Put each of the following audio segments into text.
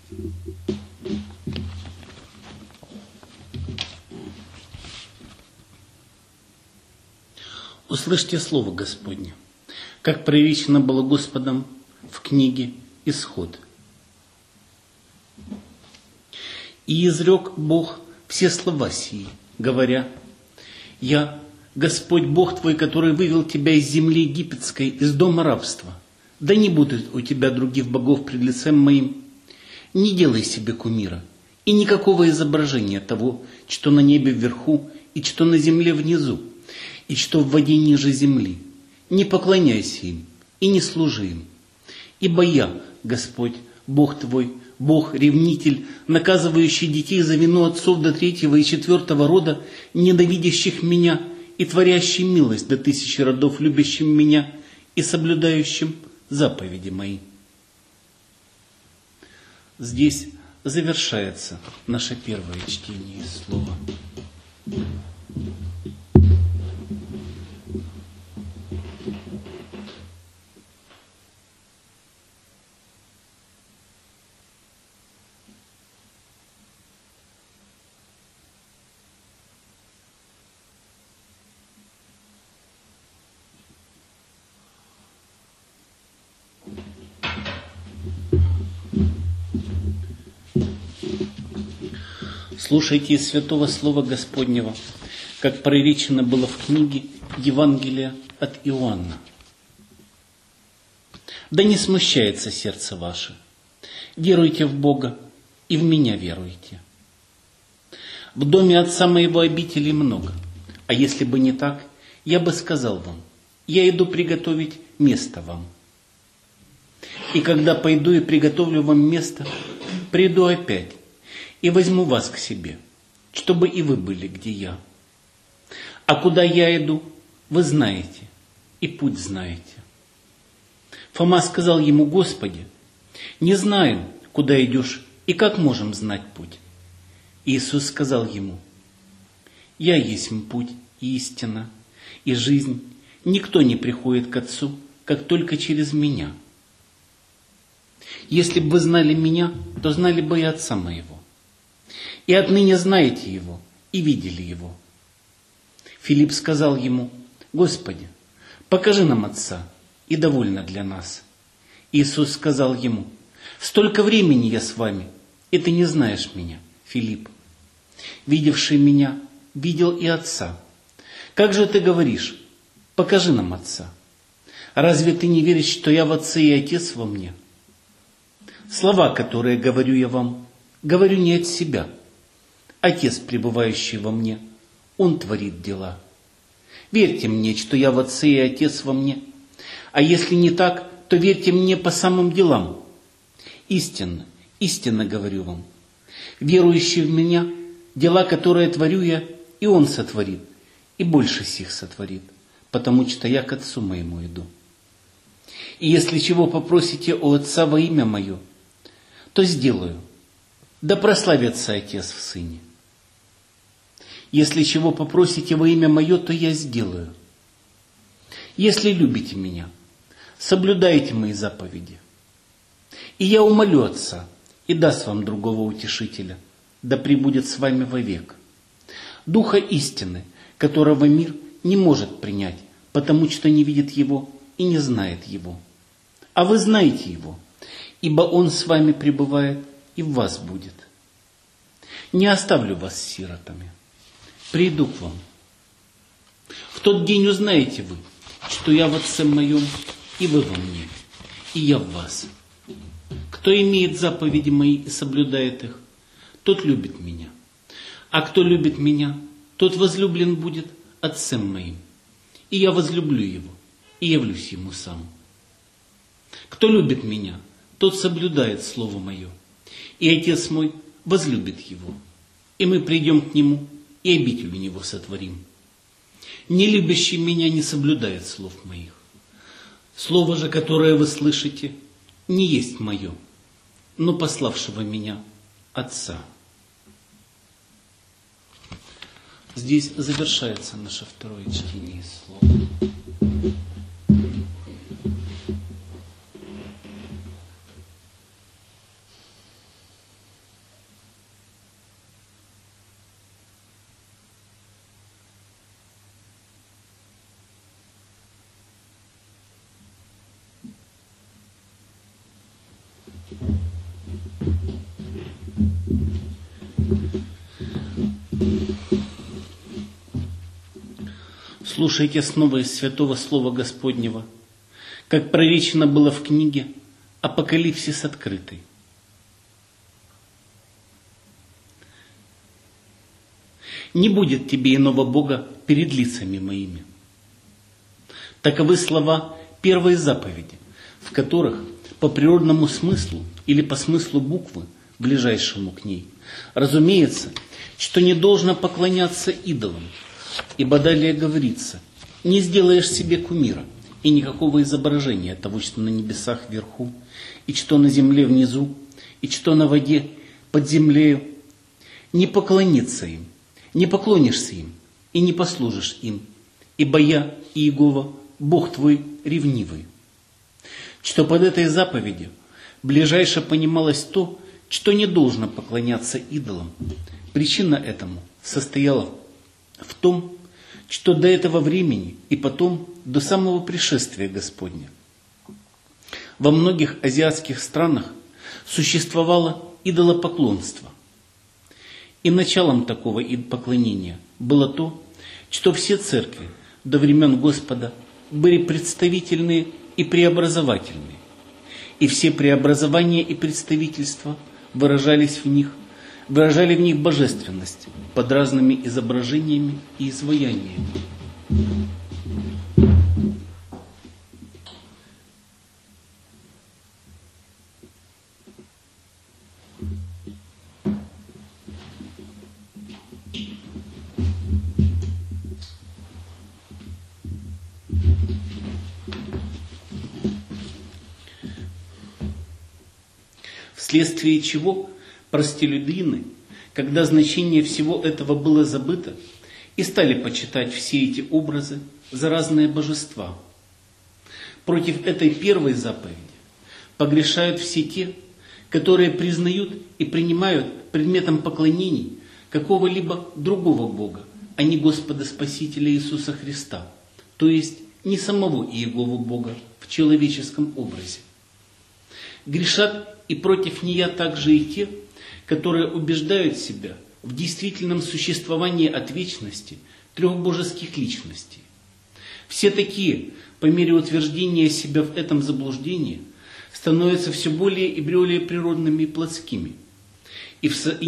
Услышьте слово Господне, как проречено было Господом в книге «Исход». «И изрек Бог все слова сии, говоря: Я, Господь Бог твой, который вывел тебя из земли египетской, из дома рабства. Да не будет у тебя других богов пред лицем моим. Не делай себе кумира, и никакого изображения того, что на небе вверху, и что на земле внизу, и что в воде ниже земли. Не поклоняйся им, и не служи им. Ибо я, Господь, Бог твой, Бог, ревнитель, наказывающий детей за вину отцов до 3-го и 4-го рода, ненавидящих меня, и творящий милость до 1000 родов, любящим меня и соблюдающим заповеди мои». Здесь завершается наше первое чтение слова. Слушайте из святого слова Господнего, как проречено было в книге Евангелия от Иоанна. «Да не смущается сердце ваше. Веруйте в Бога и в меня веруйте. В доме Отца моего обителей много, а если бы не так, я бы сказал вам: я иду приготовить место вам. И когда пойду и приготовлю вам место, приду опять и возьму вас к себе, чтобы и вы были, где я. А куда я иду, вы знаете, и путь знаете». Фома сказал ему: «Господи, не знаем, куда идешь, и как можем знать путь?» Иисус сказал ему: «Я есть путь и истина, и жизнь. Никто не приходит к Отцу, как только через Меня. Если бы вы знали Меня, то знали бы и Отца моего. И отныне знаете Его, и видели Его». Филипп сказал ему: «Господи, покажи нам Отца, и довольно для нас». Иисус сказал ему: «Столько времени я с вами, и ты не знаешь Меня, Филипп. Видевший Меня, видел и Отца. Как же ты говоришь: покажи нам Отца? Разве ты не веришь, что я в Отце и Отец во мне? Слова, которые говорю я вам, говорю не от себя. Отец, пребывающий во мне, Он творит дела. Верьте мне, что я в Отце и Отец во мне. А если не так, то верьте мне по самым делам. Истинно, истинно говорю вам, верующий в Меня, дела, которые творю я, и Он сотворит, и больше сих сотворит, потому что я к Отцу моему иду. И если чего попросите у Отца во имя Мое, то сделаю, да прославится Отец в Сыне. Если чего попросите во имя Мое, то я сделаю. Если любите Меня, соблюдайте Мои заповеди. И я умолю Отца, и даст вам другого утешителя, да пребудет с вами вовек, Духа истины, которого мир не может принять, потому что не видит Его и не знает Его. А вы знаете Его, ибо Он с вами пребывает и в вас будет. Не оставлю вас сиротами, приду к вам. В тот день узнаете вы, что я в Отце Моем, и вы во мне, и я в вас. Кто имеет заповеди Мои и соблюдает их, тот любит Меня. А кто любит Меня, тот возлюблен будет Отцем Моим. И я возлюблю Его, и явлюсь Ему сам. Кто любит Меня, тот соблюдает Слово Мое, и Отец Мой возлюбит Его. И мы придем к Нему, и обитель у Него сотворим. Не любящий Меня не соблюдает слов Моих. Слово же, которое вы слышите, не есть Мое, но пославшего Меня Отца». Здесь завершается наше второе чтение слова. Слушайте снова из Святого Слова Господнего, как проречено было в книге «Апокалипсис открытый». «Не будет тебе иного Бога перед лицами моими». Таковы слова первой заповеди, в которых по природному смыслу или по смыслу буквы, ближайшему к ней, разумеется, что не должно поклоняться идолам, ибо далее говорится: «Не сделаешь себе кумира и никакого изображения того, что на небесах вверху, и что на земле внизу, и что на воде под землею, не поклониться им, не поклонишься им и не послужишь им, ибо я, Иегова, Бог твой ревнивый». Что под этой заповедью ближайше понималось то, что не должно поклоняться идолам. Причина этому состояла в том, что до этого времени и потом до самого пришествия Господня во многих азиатских странах существовало идолопоклонство. И началом такого поклонения было то, что все церкви до времен Господа были представительные и преобразовательные, и все преобразования и представительства выражали в них божественность под разными изображениями и изваяниями. Вследствие чего простолюдины, когда значение всего этого было забыто, и стали почитать все эти образы за разные божества. Против этой первой заповеди погрешают все те, которые признают и принимают предметом поклонений какого-либо другого Бога, а не Господа Спасителя Иисуса Христа, то есть не самого Иегову Бога в человеческом образе. Грешат и против нее также и те, которые убеждают себя в действительном существовании от вечности трех божеских личностей. Все такие, по мере утверждения себя в этом заблуждении, становятся все более и более природными и плотскими, и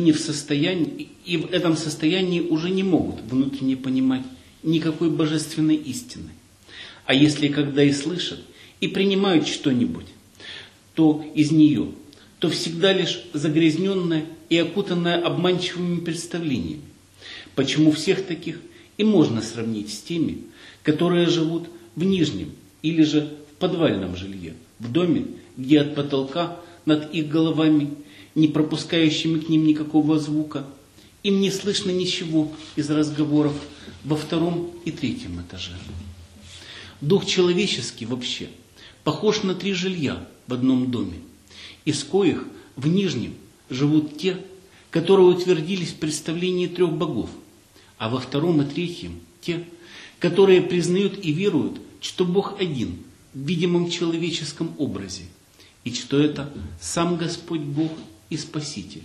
в этом состоянии уже не могут внутренне понимать никакой божественной истины. А если когда и слышат, и принимают что-нибудь, то из нее, то всегда лишь загрязненное и окутанное обманчивыми представлениями. Почему всех таких и можно сравнить с теми, которые живут в нижнем или же в подвальном жилье, в доме, где от потолка над их головами, не пропускающими к ним никакого звука, им не слышно ничего из разговоров во втором и третьем этаже. Дух человеческий вообще похож на 3 жилья в одном доме, из коих в нижнем живут те, которые утвердились в представлении 3 богов, а во втором и третьем те, которые признают и веруют, что Бог один в видимом человеческом образе, и что это сам Господь Бог и Спаситель.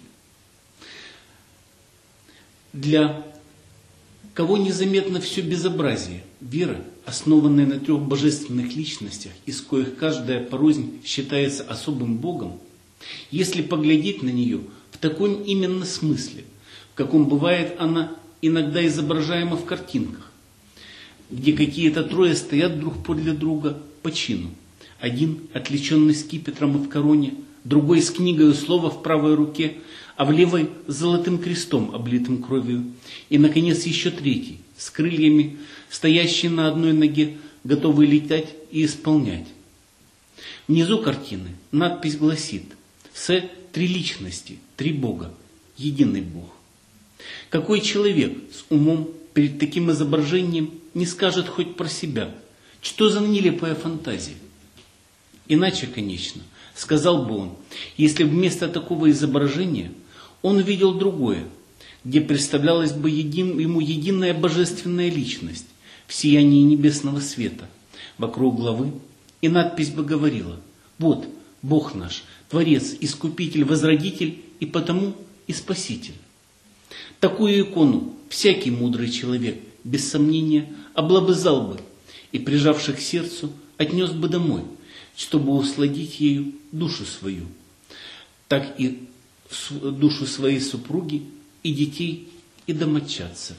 Для кого незаметно все безобразие веры, основанной на 3 божественных личностях, из коих каждая порознь считается особым Богом, если поглядеть на нее в таком именно смысле, в каком бывает она иногда изображаема в картинках, где какие-то 3 стоят друг подле друга по чину. Один, отвлеченный скипетром и в короне, другой с книгой слова в правой руке, а в левой с золотым крестом, облитым кровью, и, наконец, еще 3, с крыльями, стоящий на одной ноге, готовый летать и исполнять. Внизу картины надпись гласит: «Все 3 личности, 3 Бога, единый Бог». Какой человек с умом перед таким изображением не скажет хоть про себя, что за нелепая фантазия? Иначе, конечно, сказал бы он, если вместо такого изображения он увидел другое, где представлялась бы ему единая божественная личность в сиянии небесного света вокруг главы, и надпись бы говорила: «Вот Бог наш, Творец, Искупитель, Возродитель и потому и Спаситель». Такую икону всякий мудрый человек без сомнения, облобызал бы и, прижавши к сердцу, отнес бы домой, чтобы усладить ею душу свою, так и душу своей супруги, и детей, и домочадцев.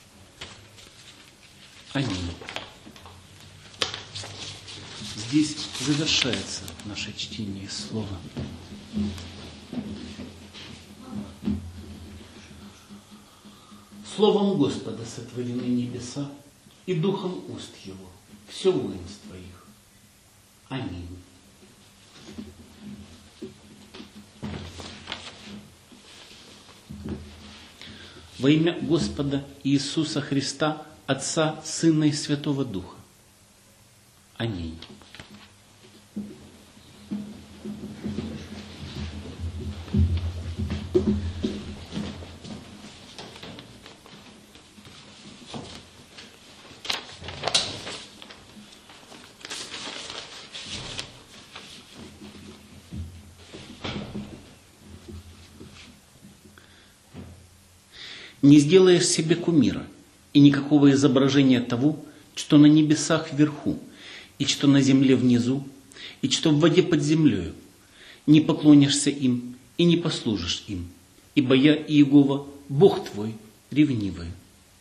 Аминь. Здесь завершается наше чтение слова. Словом Господа сотворены небеса, и духом уст Его все воинство их. Аминь. Во имя Господа Иисуса Христа, Отца, Сына и Святого Духа. Аминь. Не сделаешь себе кумира и никакого изображения того, что на небесах вверху, и что на земле внизу, и что в воде под землею. Не поклонишься им и не послужишь им, ибо я, Иегова, Бог твой, ревнивый.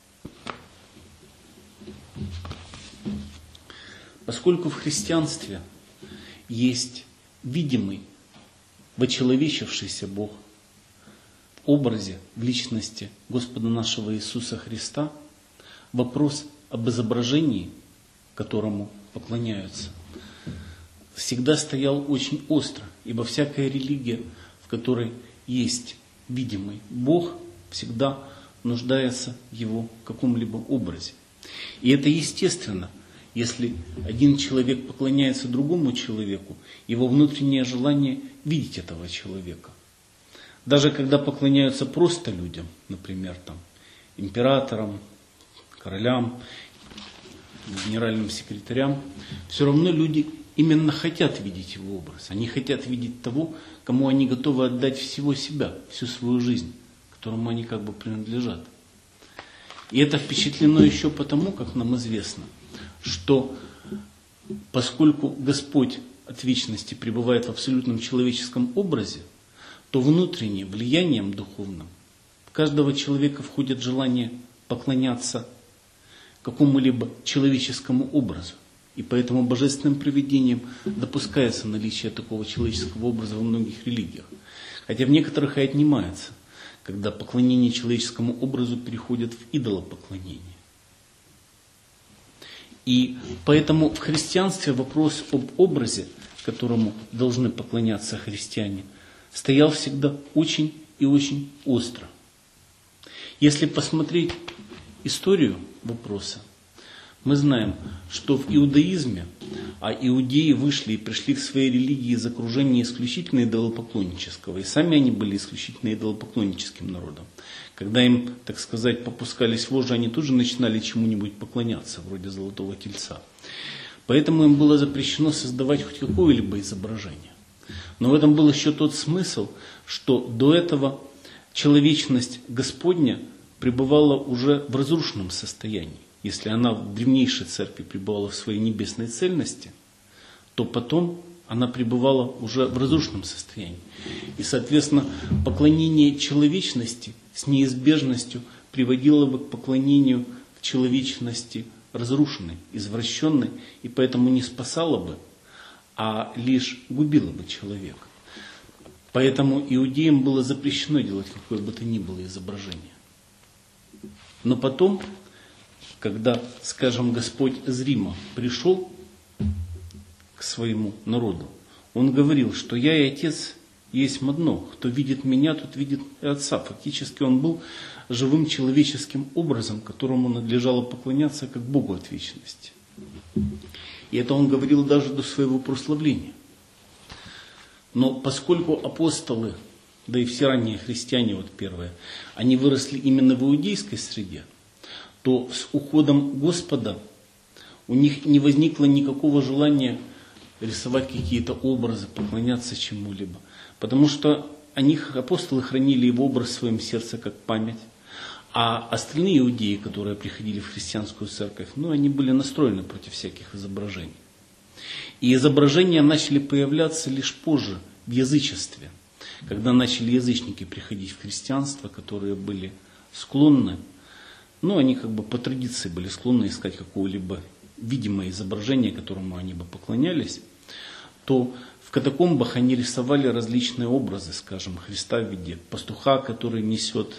Поскольку в христианстве есть видимый, вочеловечившийся Бог, образе, в личности Господа нашего Иисуса Христа, вопрос об изображении, которому поклоняются, всегда стоял очень остро, ибо всякая религия, в которой есть видимый Бог, всегда нуждается в его каком-либо образе. И это естественно, если один человек поклоняется другому человеку, его внутреннее желание видеть этого человека. Даже когда поклоняются просто людям, например, императорам, королям, генеральным секретарям, все равно люди именно хотят видеть его образ. Они хотят видеть того, кому они готовы отдать всего себя, всю свою жизнь, которому они как бы принадлежат. И это впечатлено еще потому, как нам известно, что поскольку Господь от вечности пребывает в абсолютном человеческом образе, то внутренним влиянием духовным каждого человека входит желание поклоняться какому-либо человеческому образу. И поэтому божественным провидением допускается наличие такого человеческого образа во многих религиях. Хотя в некоторых и отнимается, когда поклонение человеческому образу переходит в идолопоклонение. И поэтому в христианстве вопрос об образе, которому должны поклоняться христиане, стоял всегда очень и очень остро. Если посмотреть историю вопроса, мы знаем, что в иудаизме, а иудеи вышли и пришли к своей религии из окружения исключительно идолопоклоннического, и сами они были исключительно идолопоклонническим народом. Когда им, так сказать, попускались вожжи, они тут же начинали чему-нибудь поклоняться, вроде золотого тельца. Поэтому им было запрещено создавать хоть какое-либо изображение. Но в этом был еще тот смысл, что до этого человечность Господня пребывала уже в разрушенном состоянии. Если она в древнейшей церкви пребывала в своей небесной цельности, то потом она пребывала уже в разрушенном состоянии. И, соответственно, поклонение человечности с неизбежностью приводило бы к поклонению к человечности разрушенной, извращенной, и поэтому не спасало бы, а лишь губило бы человека. Поэтому иудеям было запрещено делать какое бы то ни было изображение. Но потом, когда, скажем, Господь зримо пришел к своему народу, Он говорил, что я и Отец есть одно. Кто видит меня, тот видит и Отца. Фактически Он был живым человеческим образом, которому надлежало поклоняться как Богу от вечности. И это Он говорил даже до своего прославления. Но поскольку апостолы, да и все ранние христиане, первые, они выросли именно в иудейской среде, то с уходом Господа у них не возникло никакого желания рисовать какие-то образы, поклоняться чему-либо. Потому что апостолы хранили его образ в своем сердце как память. А остальные иудеи, которые приходили в христианскую церковь, они были настроены против всяких изображений. И изображения начали появляться лишь позже, в язычестве, когда начали язычники приходить в христианство, которые были склонны, они по традиции были склонны искать какое-либо видимое изображение, которому они бы поклонялись, то в катакомбах они рисовали различные образы, скажем, Христа в виде пастуха, который несет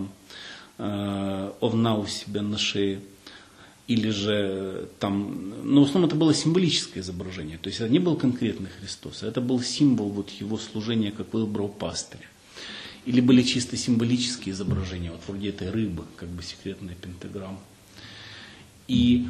овна у себя на шее, или же в основном это было символическое изображение, то есть это не был конкретный Христос, это был символ его служения как выборного пастыря. Или были чисто символические изображения, вроде этой рыбы, секретная пентаграмма. И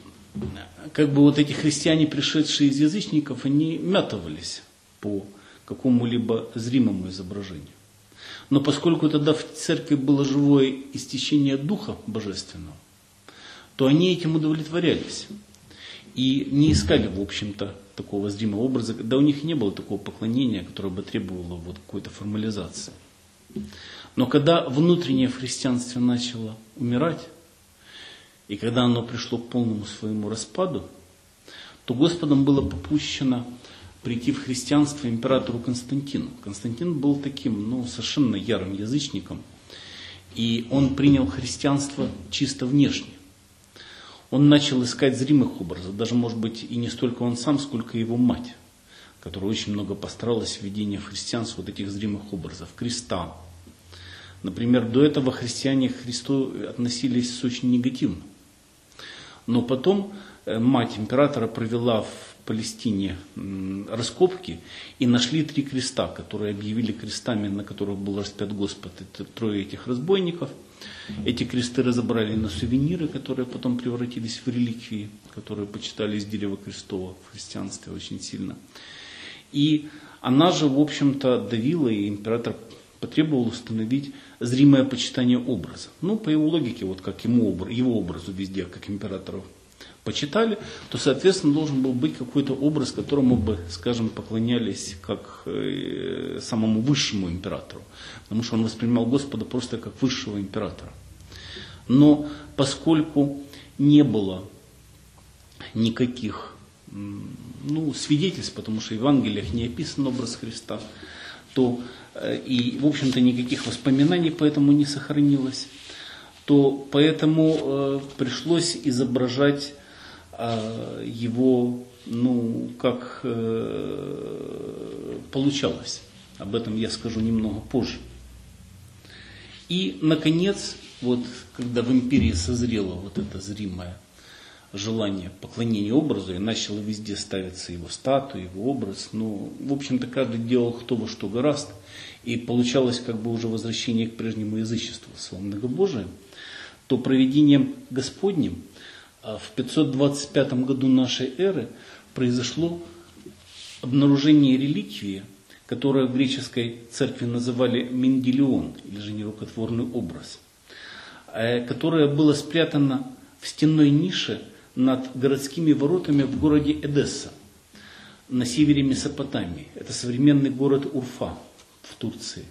эти христиане, пришедшие из язычников, они мятывались по какому-либо зримому изображению. Но поскольку тогда в церкви было живое истечение Духа Божественного, то они этим удовлетворялись. И не искали, в общем-то, такого зримого образа, когда у них не было такого поклонения, которое бы требовало какой-то формализации. Но когда внутреннее в христианстве начало умирать, и когда оно пришло к полному своему распаду, то Господом было попущено прийти в христианство императору Константину. Константин был таким, совершенно ярым язычником, и он принял христианство чисто внешне. Он начал искать зримых образов, даже, может быть, и не столько он сам, сколько его мать, которая очень много постаралась в введении в христианство этих зримых образов, креста. Например, до этого христиане к Христу относились очень негативно. Но потом мать императора провела в Палестине раскопки и нашли 3 креста, которые объявили крестами, на которых был распят Господь. Это 3 этих разбойников. Эти кресты разобрали на сувениры, которые потом превратились в реликвии, которые почитались дерево Христово в христианстве очень сильно. И она же, в общем-то, давила, и император потребовал установить зримое почитание образа. По его логике, как его образу везде, как императоров почитали, то, соответственно, должен был быть какой-то образ, которому бы, скажем, поклонялись как самому высшему императору. Потому что он воспринимал Господа просто как высшего императора. Но поскольку не было никаких свидетельств, потому что в Евангелиях не описан образ Христа, то и, в общем-то, никаких воспоминаний поэтому не сохранилось, то поэтому пришлось изображать его, как получалось. Об этом я скажу немного позже. И, наконец, когда в империи созрело это зримое желание поклонения образу, и начало везде ставиться его статуя, его образ, в общем-то, каждый делал кто во что гораст, и получалось уже возвращение к прежнему язычеству, своему многобожию, то провидением Господним в 525 году нашей эры произошло обнаружение реликвии, которую в греческой церкви называли Менделион, или же нерукотворный образ, которое было спрятано в стенной нише над городскими воротами в городе Эдесса, на севере Месопотамии. Это современный город Урфа в Турции.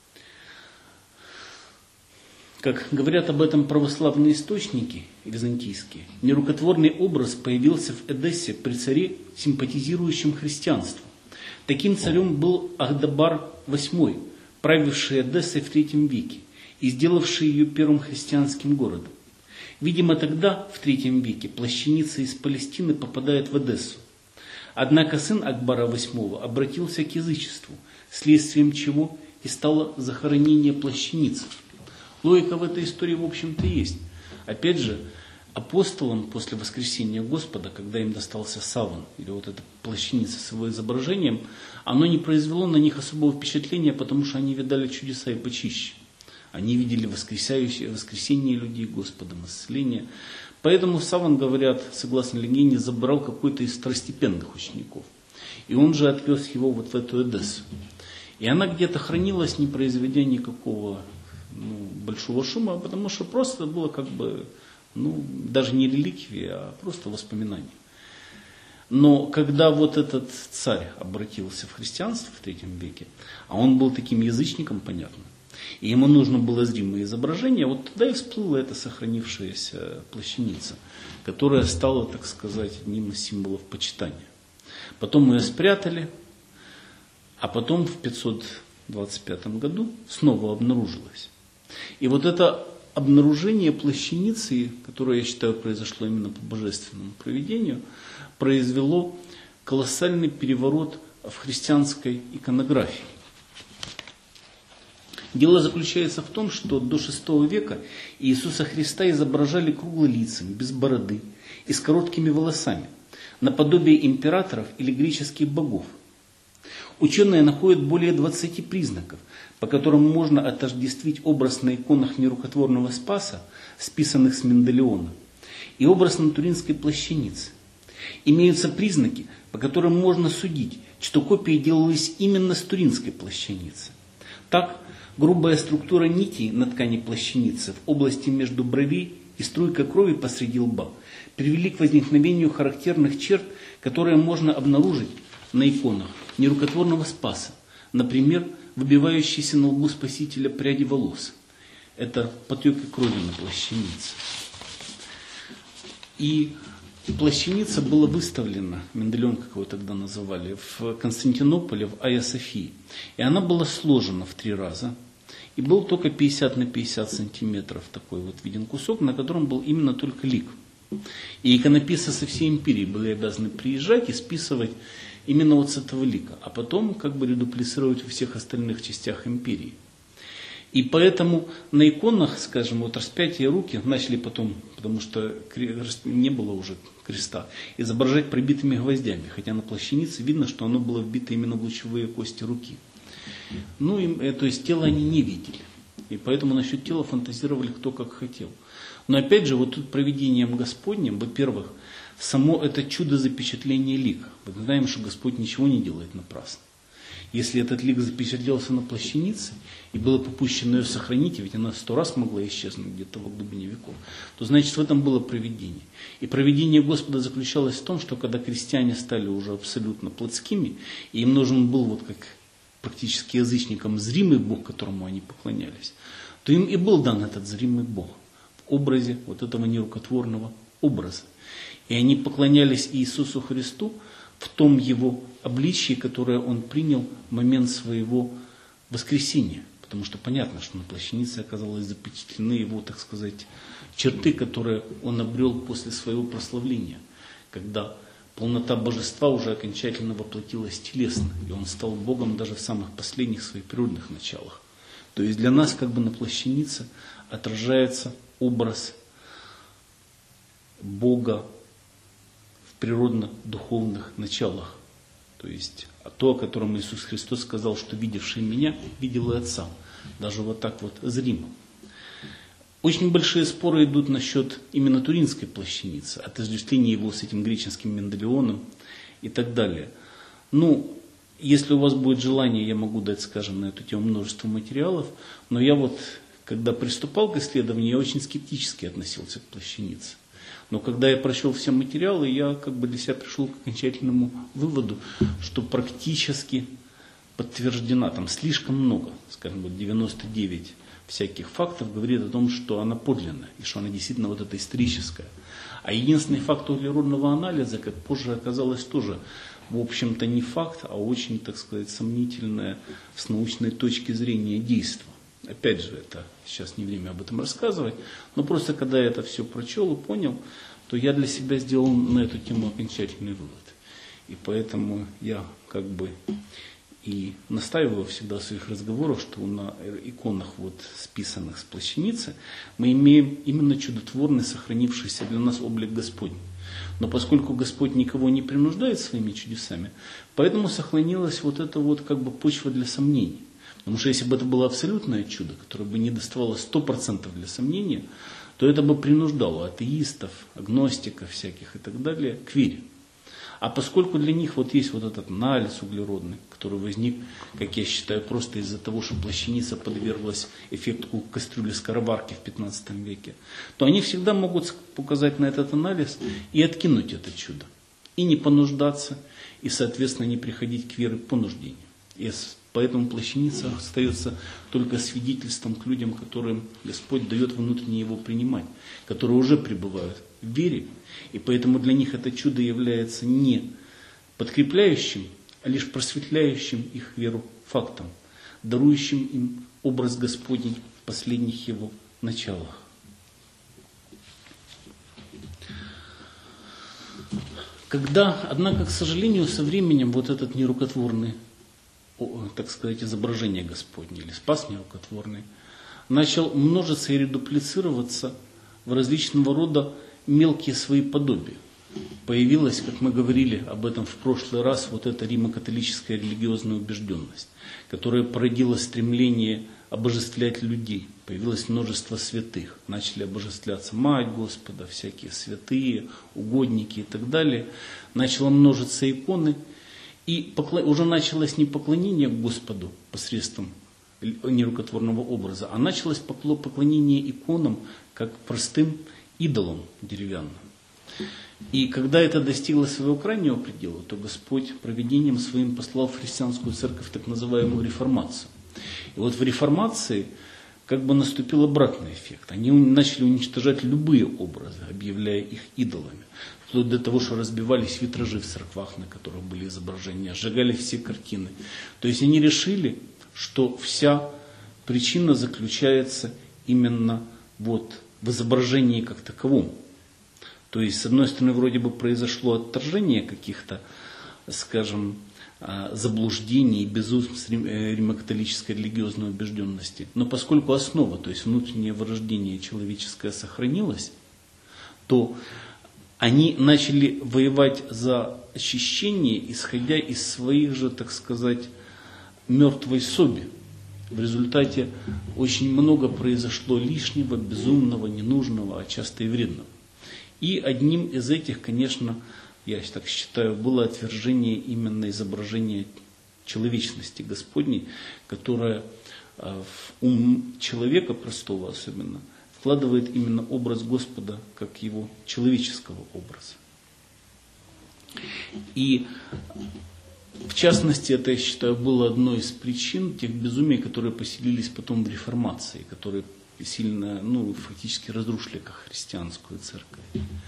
Как говорят об этом православные источники византийские, нерукотворный образ появился в Эдессе при царе, симпатизирующем христианству. Таким царем был Ахдабар VIII, правивший Эдессой в III веке и сделавший ее первым христианским городом. Видимо, тогда, в III веке, плащаница из Палестины попадает в Эдессу. Однако сын Акбара VIII обратился к язычеству, следствием чего и стало захоронение плащаницы. Логика в этой истории, в общем-то, есть. Опять же, апостолам после воскресения Господа, когда им достался саван, или эта плащаница с его изображением, оно не произвело на них особого впечатления, потому что они видали чудеса и почище. Они видели воскресение людей Господом, исцеление. Поэтому саван, говорят, согласно легенде, забрал какой-то из второстепенных учеников. И он же отвез его в эту Эдессу. И она где-то хранилась, не произведя никакого большого шума, потому что просто было даже не реликвия, а просто воспоминание. Но когда этот царь обратился в христианство в III веке, а он был таким язычником, понятно, и ему нужно было зримое изображение, вот тогда и всплыла эта сохранившаяся плащаница, которая стала, так сказать, одним из символов почитания. Потом ее спрятали, а потом в 525 году снова обнаружилась. И вот это обнаружение плащаницы, которое, я считаю, произошло именно по божественному провидению, произвело колоссальный переворот в христианской иконографии. Дело заключается в том, что до VI века Иисуса Христа изображали круглолицым, без бороды и с короткими волосами, наподобие императоров или греческих богов. Ученые находят более 20 признаков, по которым можно отождествить образ на иконах нерукотворного Спаса, списанных с Менделеона, и образ на туринской плащанице. Имеются признаки, по которым можно судить, что копии делались именно с туринской плащаницы. Так, грубая структура нитей на ткани плащаницы в области между бровей и струйка крови посреди лба привели к возникновению характерных черт, которые можно обнаружить на иконах нерукотворного Спаса, например, выбивающиеся на лбу Спасителя пряди волос. Это потеки крови на плащанице. И плащаница была выставлена, Менделеон, как его тогда называли, в Константинополе, в Айя Софии. И она была сложена в 3 раза. И был только 50 на 50 сантиметров такой вот виден кусок, на котором был именно только лик. И иконописцы со всей империи были обязаны приезжать и списывать именно вот с этого лика, а потом как бы редуплицировать во всех остальных частях империи. И поэтому на иконах, скажем, вот распятие руки начали потом, потому что не было уже креста, изображать пробитыми гвоздями, хотя на плащанице видно, что оно было вбито именно в лучевые кости руки. Ну, то есть тело они не видели, и поэтому насчет тела фантазировали кто как хотел. Но опять же, вот тут провидением Господним, во-первых, само это чудо запечатления лика. Мы знаем, что Господь ничего не делает напрасно. Если этот лик запечатлелся на плащанице и было попущено ее сохранить, ведь она 100 раз могла исчезнуть где-то в глубине веков, то значит в этом было провидение. И провидение Господа заключалось в том, что когда крестьяне стали уже абсолютно плотскими, и им нужен был вот как практически язычникам зримый Бог, которому они поклонялись, то им и был дан этот зримый Бог в образе вот этого нерукотворного образа. И они поклонялись Иисусу Христу в том Его обличии, которое Он принял в момент своего воскресения. Потому что понятно, что на плащанице оказалось запечатлены Его, так сказать, черты, которые Он обрел после своего прославления, когда полнота божества уже окончательно воплотилась телесно, и Он стал Богом даже в самых последних своих природных началах. То есть для нас как бы на плащанице отражается образ Бога в природно-духовных началах. То есть то, о котором Иисус Христос сказал, что видевший меня, видел и Отца. Даже вот так вот зримо. Очень большие споры идут насчет именно туринской плащаницы, отождествления его с этим греческим Менделеоном и так далее. Ну, если у вас будет желание, я могу дать, скажем, на эту тему множество материалов, но я вот, когда приступал к исследованию, я очень скептически относился к плащанице. Но когда я прочел все материалы, я как бы для себя пришел к окончательному выводу, что практически подтверждена, там слишком много, скажем, вот 99 всяких фактов говорит о том, что она подлинная, и что она действительно вот эта историческая. А единственный факт углеродного анализа, как позже оказалось, тоже, в общем-то, не факт, а очень, так сказать, сомнительное с научной точки зрения действо. Опять же, это сейчас не время об этом рассказывать, но просто когда я это все прочел и понял, то я для себя сделал на эту тему окончательный вывод. И поэтому я как бы и настаиваю всегда в своих разговорах, что на иконах, вот, списанных с плащаницы, мы имеем именно чудотворный, сохранившийся для нас облик Господень. Но поскольку Господь никого не принуждает своими чудесами, поэтому сохранилась вот эта вот как бы почва для сомнений. Потому что если бы это было абсолютное чудо, которое бы не доставало 100% для сомнения, то это бы принуждало атеистов, агностиков всяких и так далее к вере. А поскольку для них вот есть вот этот анализ углеродный, который возник, как я считаю, просто из-за того, что плащаница подверглась эффекту кастрюли-скороварки в 15 веке, то они всегда могут показать на этот анализ и откинуть это чудо. И не понуждаться, и, соответственно, не приходить к вере по нуждению. И Поэтому плащаница остается только свидетельством к людям, которым Господь дает внутренне его принимать, которые уже пребывают в вере. И поэтому для них это чудо является не подкрепляющим, а лишь просветляющим их веру фактом, дарующим им образ Господень в последних его началах. Однако, к сожалению, со временем вот этот нерукотворный, так сказать, изображение Господне, или спас нерукотворный, начал множиться и редуплицироваться в различного рода мелкие свои подобия. Появилась, как мы говорили об этом в прошлый раз, вот эта римо-католическая религиозная убежденность, которая породила стремление обожествлять людей. Появилось множество святых. Начали обожествляться Мать Господа, всякие святые, угодники и так далее. Начало множиться иконы. И уже началось не поклонение Господу посредством нерукотворного образа, а началось поклонение иконам, как простым идолам деревянным. И когда это достигло своего крайнего предела, то Господь провидением своим послал в христианскую церковь так называемую реформацию. И вот в реформации как бы наступил обратный эффект. Они начали уничтожать любые образы, объявляя их идолами. Вплоть до того, что разбивались витражи в церквах, на которых были изображения, сжигали все картины. То есть они решили, что вся причина заключается именно вот в изображении как таковом. То есть, с одной стороны, вроде бы произошло отторжение каких-то, скажем, заблуждений и безумств римо-католической религиозной убежденности. Но поскольку основа, то есть внутреннее вырождение человеческое сохранилось, то они начали воевать за очищение, исходя из своих же, так сказать, мертвой соби. В результате очень много произошло лишнего, безумного, ненужного, а часто и вредного. И одним из этих, конечно, я так считаю, было отвержение именно изображения человечности Господней, которое в ум человека простого особенно вкладывает именно образ Господа как его человеческого образа. И в частности, это, я считаю, было одной из причин тех безумий, которые поселились потом в реформации, которые сильно, фактически разрушили как христианскую церковь.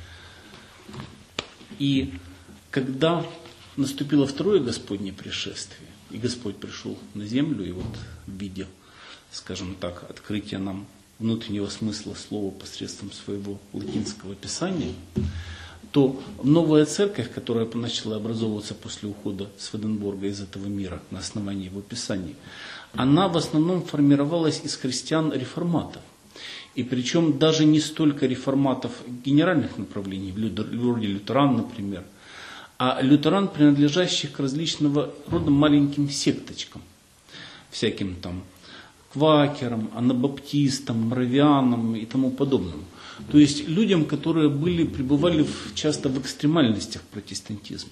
И когда наступило второе Господне пришествие, и Господь пришел на землю, и вот в виде, скажем так, открытия нам внутреннего смысла слова посредством своего латинского писания, то новая церковь, которая начала образовываться после ухода Сведенборга из этого мира на основании его писаний, она в основном формировалась из христиан-реформатов. И причем даже не столько реформатов генеральных направлений, вроде лютеран, например, а лютеран, принадлежащих к различного рода маленьким секточкам, всяким там квакерам, анабаптистам, моравианам и тому подобному. То есть людям, которые пребывали часто в экстремальностях протестантизма.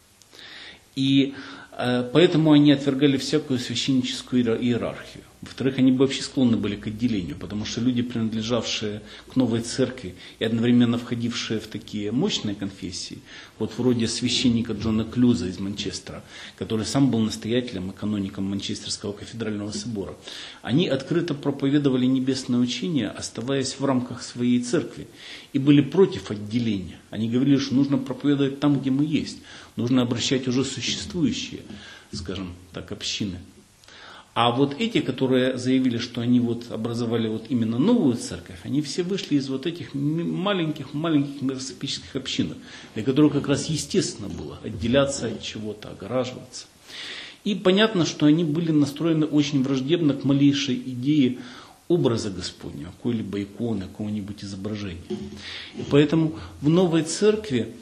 И поэтому они отвергали всякую священническую иерархию. Во-вторых, они вообще склонны были к отделению, потому что люди, принадлежавшие к новой церкви и одновременно входившие в такие мощные конфессии, вот вроде священника Джона Клюза из Манчестера, который сам был настоятелем и каноником Манчестерского кафедрального собора, они открыто проповедовали небесное учение, оставаясь в рамках своей церкви, и были против отделения. Они говорили, что нужно проповедовать там, где мы есть, нужно обращать уже существующие, скажем так, общины. А вот эти, которые заявили, что они образовали именно новую церковь, они все вышли из этих маленьких микроскопических общин, для которых как раз естественно было отделяться от чего-то, огораживаться. И понятно, что они были настроены очень враждебно к малейшей идее образа Господня, какой-либо иконы, какого-нибудь изображения. И поэтому в новой церкви,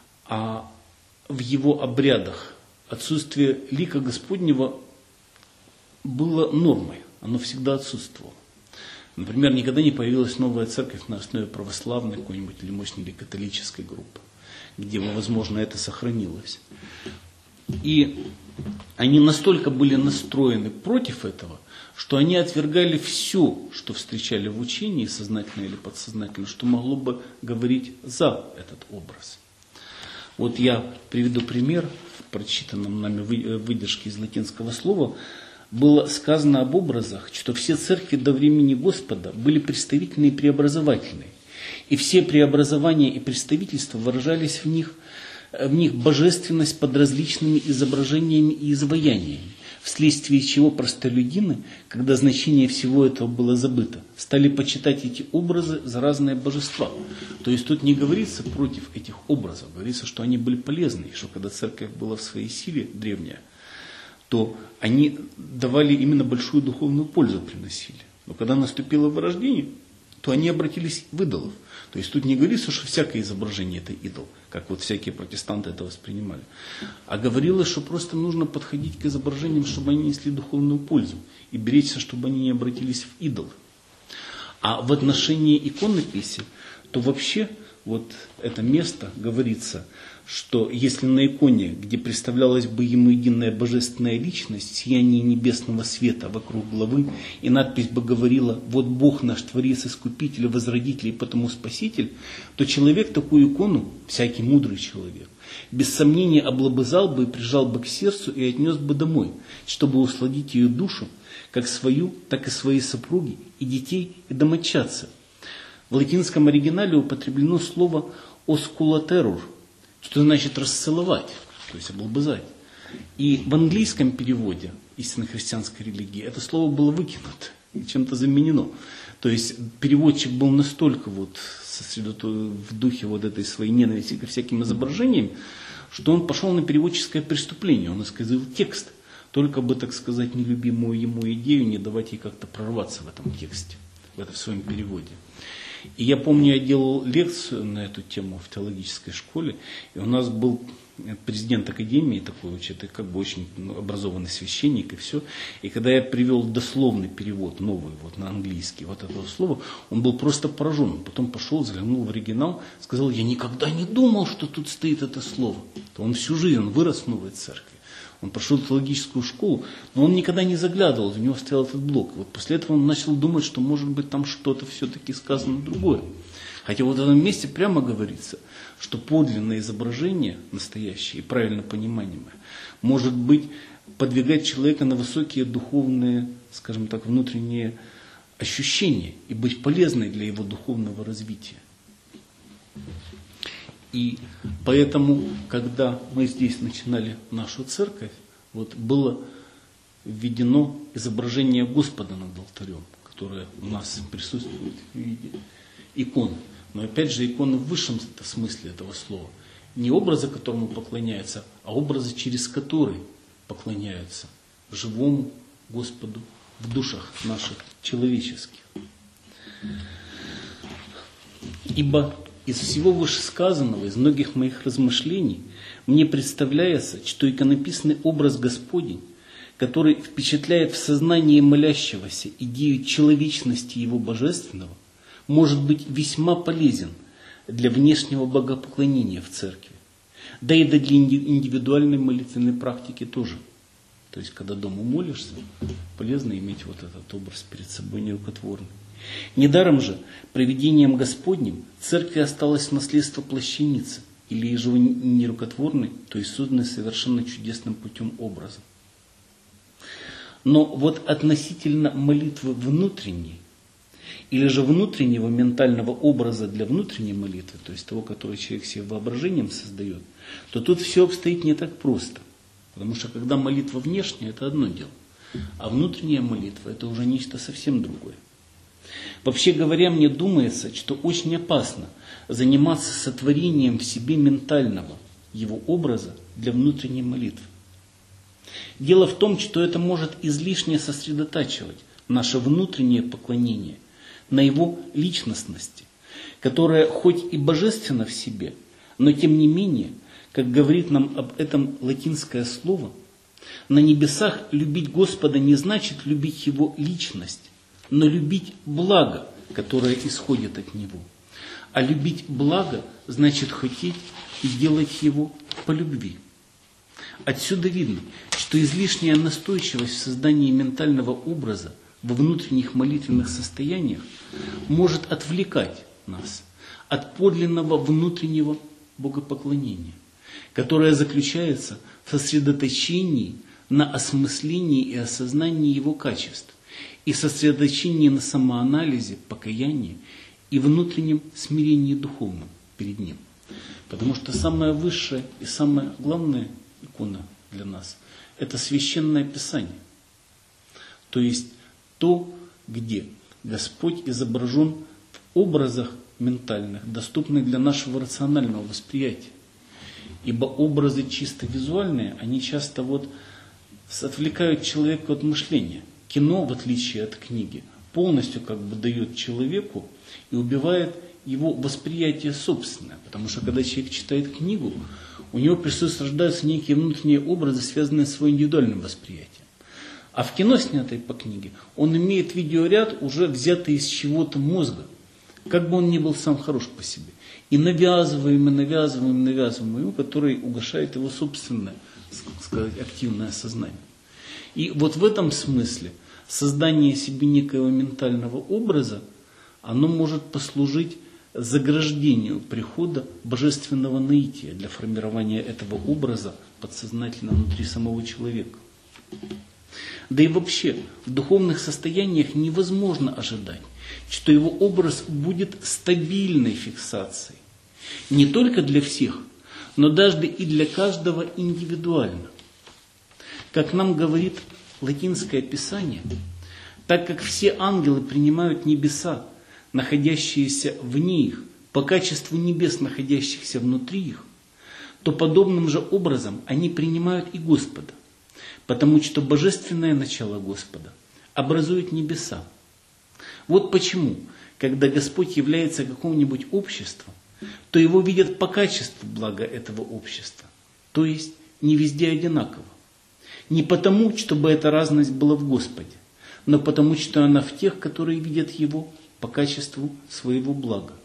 в его обрядах, отсутствие лика Господнего было нормой, оно всегда отсутствовало. Например, никогда не появилась новая церковь на основе православной какой-нибудь или мощной или католической группы, где, возможно, это сохранилось. И они настолько были настроены против этого, что они отвергали все, что встречали в учении, сознательно или подсознательно, что могло бы говорить за этот образ. Вот я приведу пример в прочитанном нами выдержке из латинского слова. было сказано об образах, что все церкви до времени Господа были представительные и преобразовательные. И все преобразования и представительства выражались в них божественность под различными изображениями и изваяниями, вследствие чего простолюдины, когда значение всего этого было забыто, стали почитать эти образы за разные божества. То есть тут не говорится против этих образов, говорится, что они были полезны, и что когда церковь была в своей силе древняя, то они давали именно большую духовную пользу приносили. Но когда наступило вырождение, то они обратились в идолов. То есть тут не говорится, что всякое изображение это идол, как вот всякие протестанты это воспринимали. А говорилось, что просто нужно подходить к изображениям, чтобы они несли духовную пользу. И беречься, чтобы они не обратились в идол. А в отношении иконописи, то вообще вот это место говорится, что если на иконе, где представлялась бы ему единая божественная личность, сияние небесного света вокруг главы, и надпись бы говорила «Вот Бог наш, Творец, Искупитель, Возродитель и потому Спаситель», то человек такую икону, всякий мудрый человек, без сомнения облобызал бы и прижал бы к сердцу и отнес бы домой, чтобы усладить ее душу, как свою, так и своей супруги, и детей, и домочадцев. В латинском оригинале употреблено слово «оскулатерур», что значит расцеловать, то есть облобызать. И в английском переводе истинно христианской религии это слово было выкинуто и чем-то заменено. То есть переводчик был настолько вот сосредоточен в духе вот этой своей ненависти ко всяким изображениям, что он пошел на переводческое преступление. Он исказил текст, только бы, так сказать, нелюбимую ему идею не давать ей как-то прорваться в этом тексте, в своем переводе. И я помню, я делал лекцию на эту тему в теологической школе, и у нас был президент академии такой, вообще-то как бы очень образованный священник и все. И когда я привел дословный перевод, новый вот на английский, вот этого слова, он был просто поражен. Потом пошел, заглянул в оригинал, сказал: я никогда не думал, что тут стоит это слово. Он всю жизнь, он вырос в новой церкви. Он прошел теологическую школу, но он никогда не заглядывал, в него стоял этот блок. Вот после этого он начал думать, что может быть там что-то все-таки сказано другое. Хотя вот в этом месте прямо говорится, что подлинное изображение, настоящее и правильно понимаемое, может быть подвигать человека на высокие духовные, скажем так, внутренние ощущения и быть полезной для его духовного развития. И поэтому, когда мы здесь начинали нашу церковь, вот было введено изображение Господа над алтарем, которое у нас присутствует в виде икон. Но опять же иконы в высшем смысле этого слова. Не образы, которому поклоняются, а образы, через которые поклоняются живому Господу в душах наших человеческих. Ибо из всего вышесказанного, из многих моих размышлений, мне представляется, что иконописный образ Господень, который впечатляет в сознание молящегося идею человечности его божественного, может быть весьма полезен для внешнего богопоклонения в церкви, да и для индивидуальной молитвенной практики тоже. То есть, когда дома молишься, полезно иметь вот этот образ перед собой нерукотворный. Недаром же провидением Господним церкви осталось наследство плащаницы, или же нерукотворный, то есть созданный совершенно чудесным путем образом. Но вот относительно молитвы внутренней, или же внутреннего ментального образа для внутренней молитвы, то есть того, который человек себе воображением создает, то тут все обстоит не так просто. Потому что когда молитва внешняя, это одно дело, а внутренняя молитва это уже нечто совсем другое. Вообще говоря, мне думается, что очень опасно заниматься сотворением в себе ментального его образа для внутренней молитвы. Дело в том, что это может излишне сосредотачивать наше внутреннее поклонение на его личностности, которая хоть и божественна в себе, но тем не менее, как говорит нам об этом латинское слово, на небесах любить Господа не значит любить Его личность, но любить благо, которое исходит от Него. А любить благо значит хотеть и делать Его по любви. Отсюда видно, что излишняя настойчивость в создании ментального образа во внутренних молитвенных состояниях может отвлекать нас от подлинного внутреннего богопоклонения, которое заключается в сосредоточении на осмыслении и осознании его качеств и сосредоточении на самоанализе, покаянии и внутреннем смирении духовном перед ним. Потому что самая высшая и самая главная икона для нас – это Священное Писание. То есть то, где Господь изображен в образах ментальных, доступных для нашего рационального восприятия. Ибо образы чисто визуальные, они часто отвлекают человека от мышления. Кино, в отличие от книги, полностью дает человеку и убивает его восприятие собственное. Потому что когда человек читает книгу, у него рождаются некие внутренние образы, связанные с его индивидуальным восприятием. А в кино, снятое по книге, он имеет видеоряд, уже взятый из чего-то мозга, как бы он ни был сам хорош по себе. И навязываем ему, который угошает его собственное, активное сознание. И в этом смысле создание себе некоего ментального образа, оно может послужить заграждению прихода божественного наития для формирования этого образа подсознательно внутри самого человека. Да и вообще, в духовных состояниях невозможно ожидать, что его образ будет стабильной фиксацией. Не только для всех, но даже и для каждого индивидуально. Как нам говорит латинское Писание, так как все ангелы принимают небеса, находящиеся вне их, по качеству небес, находящихся внутри их, то подобным же образом они принимают и Господа, потому что божественное начало Господа образует небеса. Вот почему, когда Господь является какому-нибудь обществу, то его видят по качеству блага этого общества, то есть не везде одинаково. Не потому, чтобы эта разность была в Господе, но потому, что она в тех, которые видят его по качеству своего блага.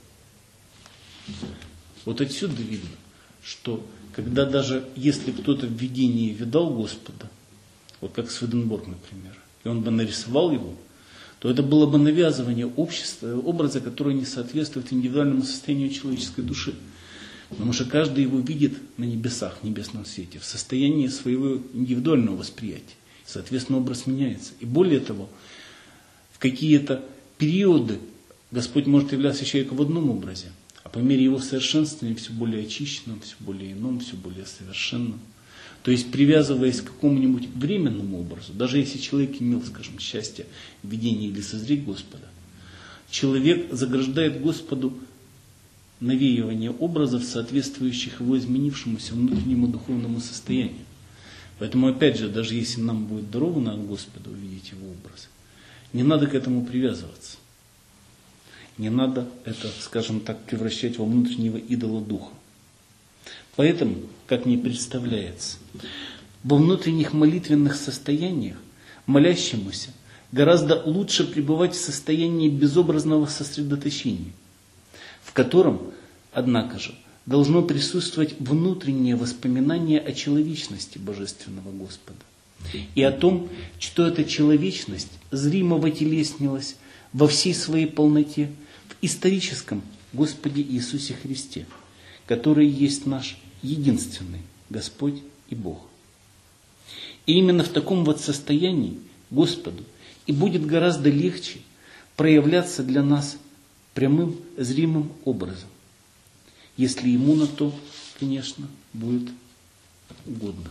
Вот отсюда видно, что когда даже если кто-то в видении видал Господа, вот как Сведенборг, например, и он бы нарисовал его, то это было бы навязывание общества, образа, который не соответствует индивидуальному состоянию человеческой души. Потому что каждый его видит на небесах, в небесном свете, в состоянии своего индивидуального восприятия. Соответственно, образ меняется. И более того, в какие-то периоды Господь может являться человеку в одном образе, а по мере его совершенствования все более очищенным, все более иным, все более совершенным. То есть, привязываясь к какому-нибудь временному образу, даже если человек имел, скажем, счастье, видение или созреть Господа, человек заграждает Господу навеивание образов, соответствующих его изменившемуся внутреннему духовному состоянию. Поэтому, опять же, даже если нам будет даровано от Господа увидеть его образ, не надо к этому привязываться. Не надо это, скажем так, превращать во внутреннего идола духа. Поэтому, как мне представляется, во внутренних молитвенных состояниях молящемуся гораздо лучше пребывать в состоянии безобразного сосредоточения, в котором, однако же, должно присутствовать внутреннее воспоминание о человечности Божественного Господа и о том, что эта человечность зримо вотелеснилась во всей своей полноте в историческом Господе Иисусе Христе, который есть наш единственный Господь и Бог. И именно в таком состоянии Господу и будет гораздо легче проявляться для нас прямым, зримым образом, если Ему на то, конечно, будет угодно.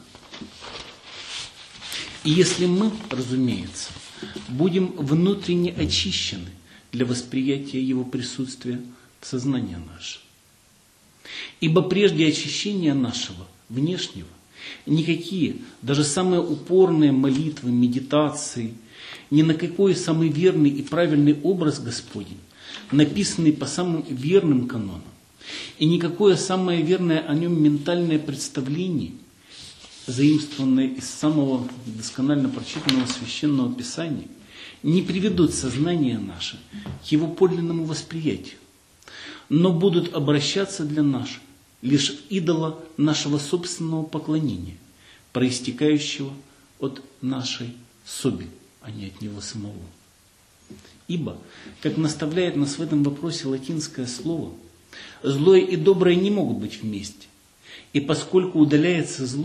И если мы, разумеется, будем внутренне очищены для восприятия Его присутствия в сознании нашем. Ибо прежде очищения нашего внешнего никакие, даже самые упорные молитвы, медитации, ни на какой самый верный и правильный образ Господень, написанный по самым верным канонам, и никакое самое верное о нем ментальное представление, заимствованное из самого досконально прочитанного Священного Писания, не приведут сознание наше к его подлинному восприятию, но будут обращаться для нас лишь в идола нашего собственного поклонения, проистекающего от нашей соби, а не от него самого. Ибо, как наставляет нас в этом вопросе латинское слово, злое и доброе не могут быть вместе. И поскольку удаляется зло,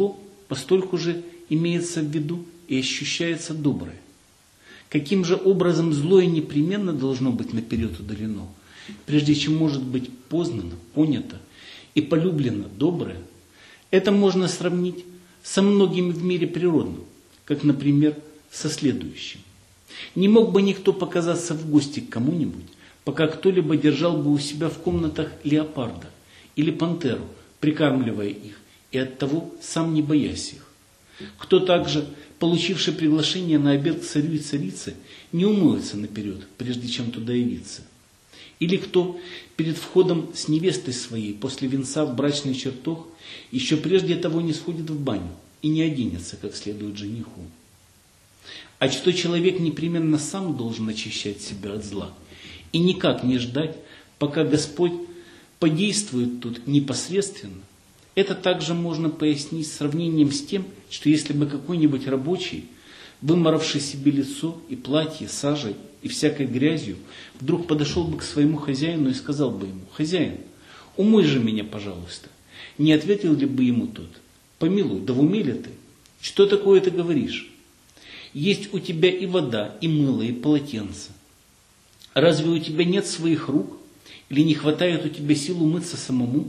постольку же имеется в виду и ощущается доброе. Каким же образом злое непременно должно быть наперед удалено, прежде чем может быть познано, понято и полюблено доброе, это можно сравнить со многими в мире природным, как, например, со следующим. Не мог бы никто показаться в гости к кому-нибудь, пока кто-либо держал бы у себя в комнатах леопарда или пантеру, прикармливая их, и оттого сам не боясь их. Кто также, получивший приглашение на обед к царю и царице, не умоется наперед, прежде чем туда явиться? Или кто перед входом с невестой своей после венца в брачный чертог еще прежде того не сходит в баню и не оденется как следует жениху? А что человек непременно сам должен очищать себя от зла и никак не ждать, пока Господь подействует тут непосредственно, это также можно пояснить сравнением с тем, что если бы какой-нибудь рабочий, выморавший себе лицо и платье сажей и всякой грязью, вдруг подошел бы к своему хозяину и сказал бы ему: «Хозяин, умой же меня, пожалуйста». Не ответил ли бы ему тот: «Помилуй, да в уме ли ты? Что такое ты говоришь? Есть у тебя и вода, и мыло, и полотенце. Разве у тебя нет своих рук? Или не хватает у тебя сил умыться самому?»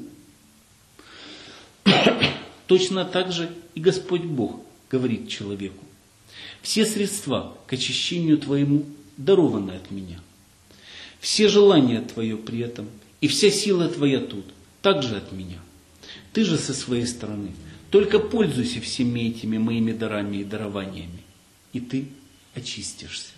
Точно так же и Господь Бог говорит человеку: «Все средства к очищению твоему дарованы от меня. Все желания твое при этом и вся сила твоя тут также от меня. Ты же со своей стороны только пользуйся всеми этими моими дарами и дарованиями, и ты очистишься».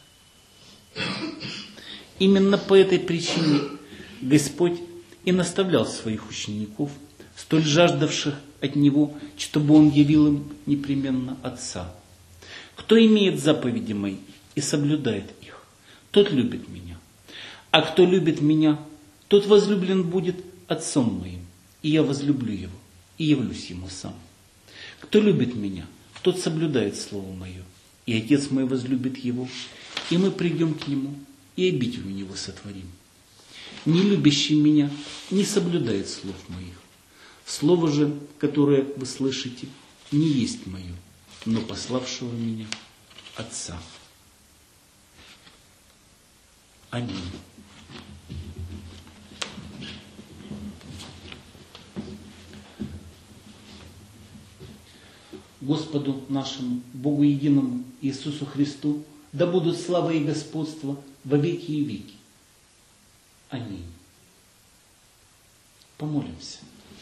Именно по этой причине Господь и наставлял своих учеников, столь жаждавших от Него, чтобы Он явил им непременно Отца. «Кто имеет заповеди мои и соблюдает их, тот любит меня. А кто любит меня, тот возлюблен будет Отцом моим, и я возлюблю его, и явлюсь ему сам. Кто любит меня, тот соблюдает Слово мое, и Отец мой возлюбит его, и мы придем к нему, и обитель у него сотворим. Не любящий меня не соблюдает слов моих. Слово же, которое вы слышите, не есть мое, но пославшего меня Отца». Аминь. Господу нашему, Богу единому, Иисусу Христу, да будут слава и господство во веки и веки. Аминь. Помолимся.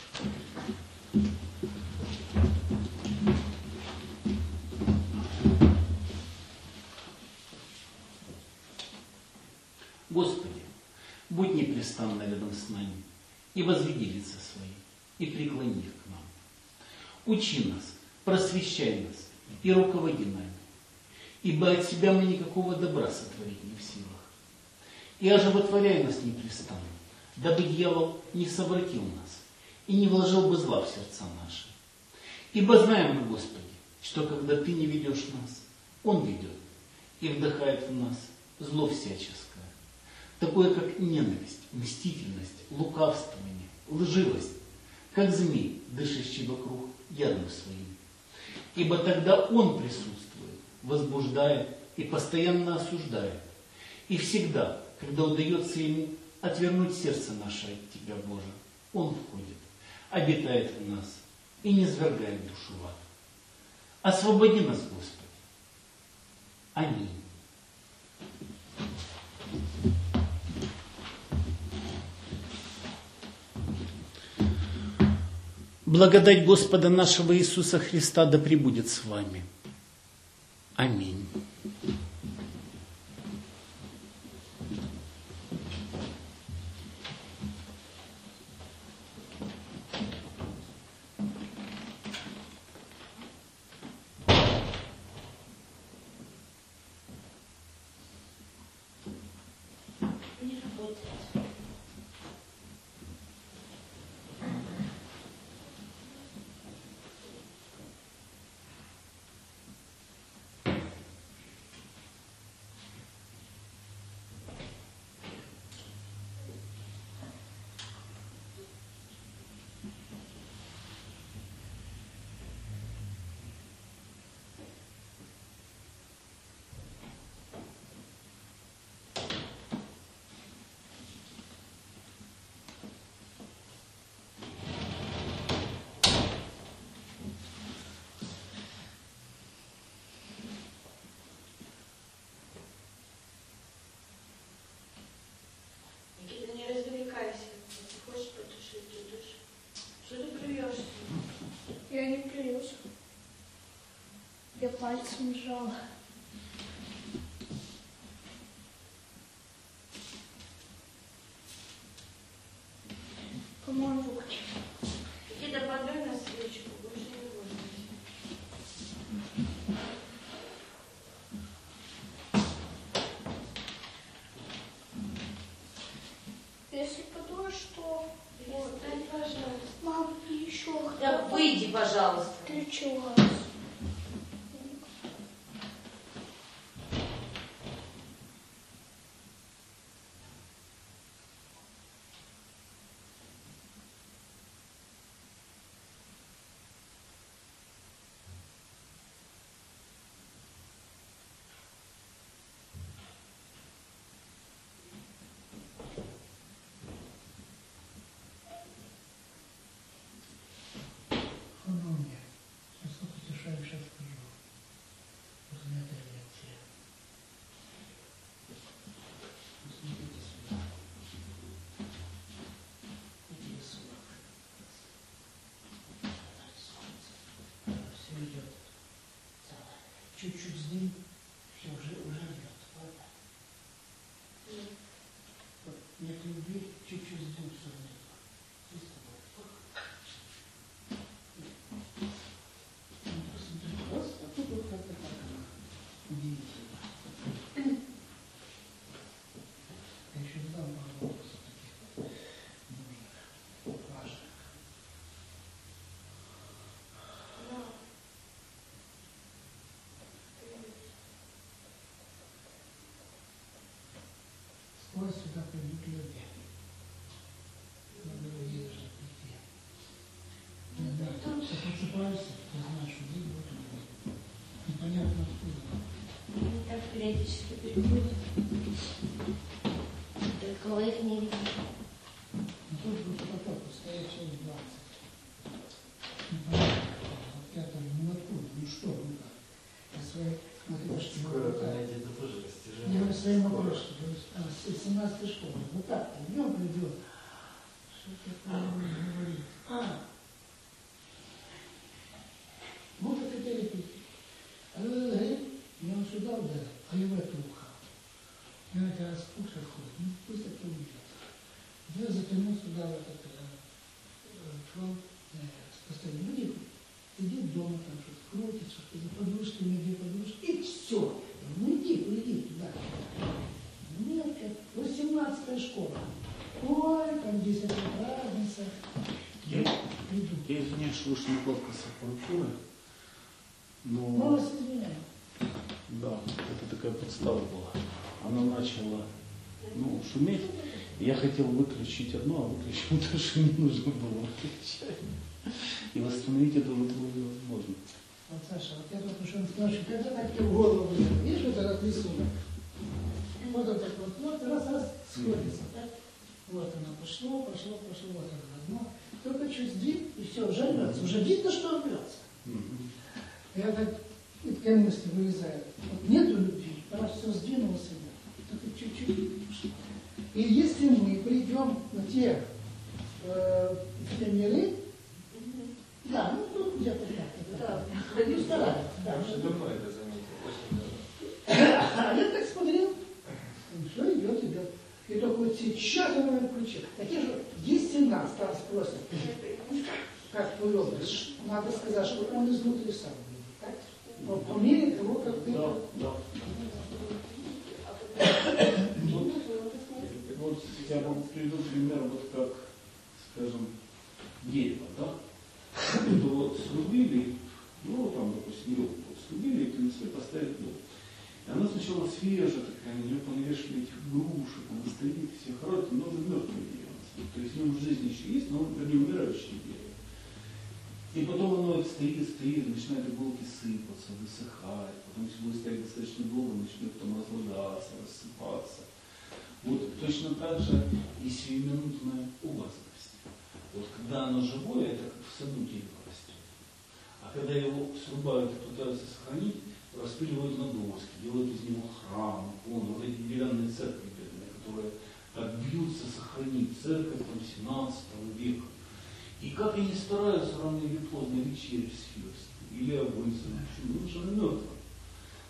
Господи, будь непрестанно рядом с нами, и возведи лица свои, и преклони их к нам. Учи нас, просвещай нас, и руководи нами, ибо от себя мы никакого добра сотворить не в силах. И оживотворяй нас непрестанно, дабы дьявол не совратил нас и не вложил бы зла в сердца наши. Ибо знаем мы, Господи, что когда Ты не ведешь нас, Он ведет и вдыхает в нас зло всяческое, такое как ненависть, мстительность, лукавствование, лживость, как змей, дышащий вокруг ядом своим. Ибо тогда он присутствует, возбуждает и постоянно осуждает. И всегда, когда удается ему отвернуть сердце наше от Тебя, Боже, он входит, обитает в нас и низвергает душу в ад. Освободи нас, Господи. Аминь. Благодать Господа нашего Иисуса Христа да пребудет с вами. Аминь. пальцем сжала. По-моему, руки. Иди подвинь на свечку, больше не можно. Если подумаешь, что... Вот, дай, пожалуйста. Мам, и еще кто-то. Да выйди, пожалуйста. Ты чего? Мне. Сейчас вот утешаю, сейчас скажу. После этой лекции. Посмотрите сюда. Это рисунок. Это рисуется. Все идет. Целое. Чуть-чуть сдвинь. Все, уже идет. Ладно? Вот, нет любви, чуть-чуть сдвинь, все идет. Чисто будет. Просто тут вот как-то так удивительно. Я еще задам пару вопросов таких нужных, важных. Скоро сюда придут люди. Надо людей же прийти. Когда ты просыпаешься, ты знаешь, что здесь будут люди. Непонятно откуда. Они так периодически приходят. Только вы их не видите. Тут будет поток, стоять через 20. Непонятно. Вот я там не откуда, ну что, ну как. Я свои матрешки Скоро понятие это тоже растяжение. я говорю, свои матрешки, с 17-й школы. Вот так, днем придет. Что такое говорит? Вот это хотели пить. А он говорит, я он сюда ударил, а его это ухо. И он это распухший ходит, ну пусть это уйдет. Я затянул сюда вот это, шел, поставил, иди дома, там что-то крутится, что за подушками, где подушки, и все. Ну иди туда. Нет, как 18-я школа. Ой, там 10 разница. Я Приду. извиняюсь, что вышла накладка с аппаратуры, но Голос изменяю. да, это такая подстава была. Она начала шуметь. Я хотел выключить одно, а выключить то, что не нужно было выключать. И восстановить это уже было невозможно. Вот, Саша, вот я тут уже спрашиваю, когда так тебе в голову влезет? Видишь, вот этот рисунок? Вот он так вот, раз, сходится, так? Вот оно пошло, вот оно одно. Только чуть сдвиг, и все, уже рвется. Уже видно, что рвется. Я так, такая мысль вылезает. Вот нету любви, раз все сдвинулось себе, только чуть-чуть пошло. И если мы придем на те миры, да, ну тут где-то так. Да, не стараюсь. Я уже давно это заметил, очень давно. А я так смотрел, все идет. И только вот сейчас я его включил. Такие же, если нас там спросят, как твой образ, надо сказать, что он изнутри сам видит. Так? По мере того, как ты... Да. Вот я вам приведу пример, вот как, скажем, дерево, да? Это вот срубили, там, допустим, елку вот срубили и принесли поставить дом. И она сначала свежая такая, на нее понавешивали этих грушек, она стоит, все хорошие, но уже мертвое дерево. То есть в нем жизнь еще есть, но вернее умирающее дерево. И потом оно стоит, начинает иголки сыпаться, высыхать, потом если будет стоять достаточно долго, начнет там разлагаться, рассыпаться. Вот точно так же и сиюминутная областность. Вот когда оно живое, это как в саду дерево растет. А когда его срубают и пытаются сохранить, распиливают на доски, делают из него храм, иконы, вот эти деревянные церкви, которые так бьются сохранить церковь там, 17 века. И как они стараются рано или поздно, или через сверстку, или огонь, почему? Потому что она мертва.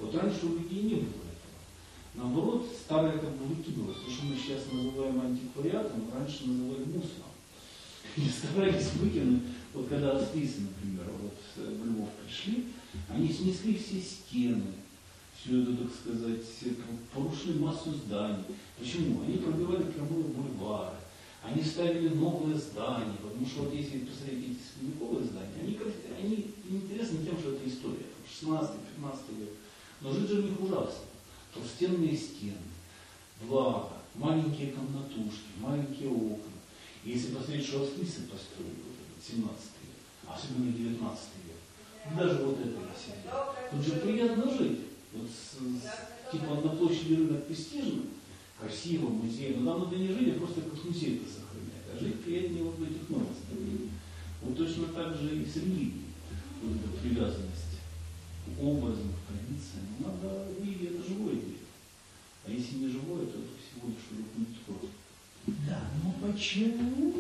Вот раньше у людей не было этого. Наоборот, старое как бы выкидывалось. То, что мы сейчас называем антиквариатом, раньше называли мусором. И старались выкинуть. Вот когда австрийцы, например, вот в Львов пришли, они снесли все стены, всю эту, так сказать, порушили массу зданий. Почему? Они пробивали прямые бульвары, они ставили новые здания, потому что вот если посмотреть эти средневековые здания, они интересны тем, что это история, 16-15 век. Но жить же в них ужасно. Толстенные стены, влага, маленькие комнатушки, маленькие окна. И если посмотреть, что австрийцы построили, вот этот 17 век, особенно 19 век, даже вот это я себе. Тут же приятно жить. Вот типа на площади рынок престижно, красиво, музей, но нам надо не жить, а просто как музей это сохранять. А жить приятнее вот в этих новых зданиях. Вот точно так же и с религией. Вот эта привязанность к образам, к традициям. Надо, религия это живое дело. А если не живое, то это всего лишь урок. Да, но почему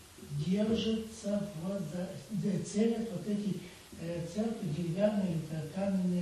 держатся, целят вот эти церкви деревянные или каменные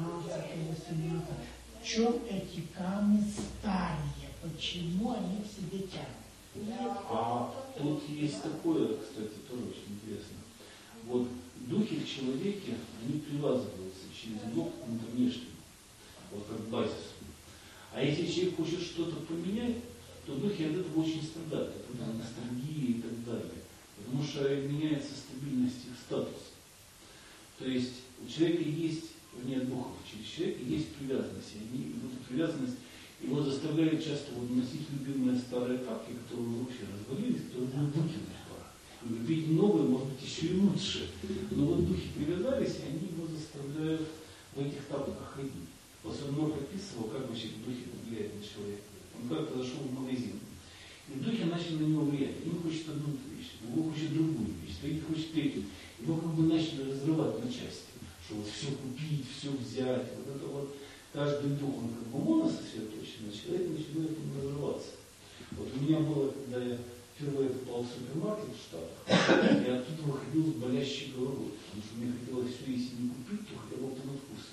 17-18? В чем эти камни старые? Почему они в себе тянут? А тут есть такое, кстати, тоже очень интересно. Вот духи в человеке, они привязываются через дух к внешнему, вот как к базису. А если человек хочет что-то поменять, то духи от этого очень страдают, от ностальгии и так далее. Потому что меняется стабильность их статуса. То есть у человека есть, вернее, духов, через человека есть привязанность. И они, вот эта привязанность его заставляет часто вот носить любимые старые капки, которые вообще развалились, которые будут выкинуть пора. И любить новые, может быть, еще и лучше. Но вот духи привязались, и они его заставляют в этих тапках ходить. Вот Свернов описывал, как вообще духи влияют на человека. Он как-то зашел в магазин. И духи начали на него влиять. Один хочет одну вещь, другой хочет другую вещь, третий хочет третью. Его как бы начали разрывать на части. Что вот все купить, все взять. Вот это вот каждый дух, он как бы монососредоточен, а человек начинает им разрываться. Вот у меня было, когда я впервые попал в супермаркет в Штатах, я оттуда выходил с болящей головой. Потому что мне хотелось все, если не купить, то хотя бы вкусно.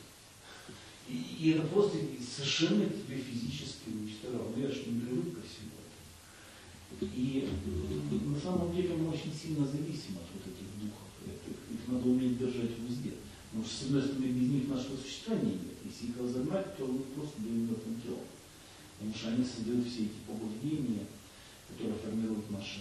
И это просто совершенно тебя физически уничтожало. Но я же не привык ко всему этому. И на самом деле мы очень сильно зависим от вот этих духов. Их надо уметь держать в узде. Потому что, с одной стороны, без них нашего существования нет. Если их разогнать, то мы просто будем мертвым телом. Потому что они создают все эти побуждения, которые формируют нашу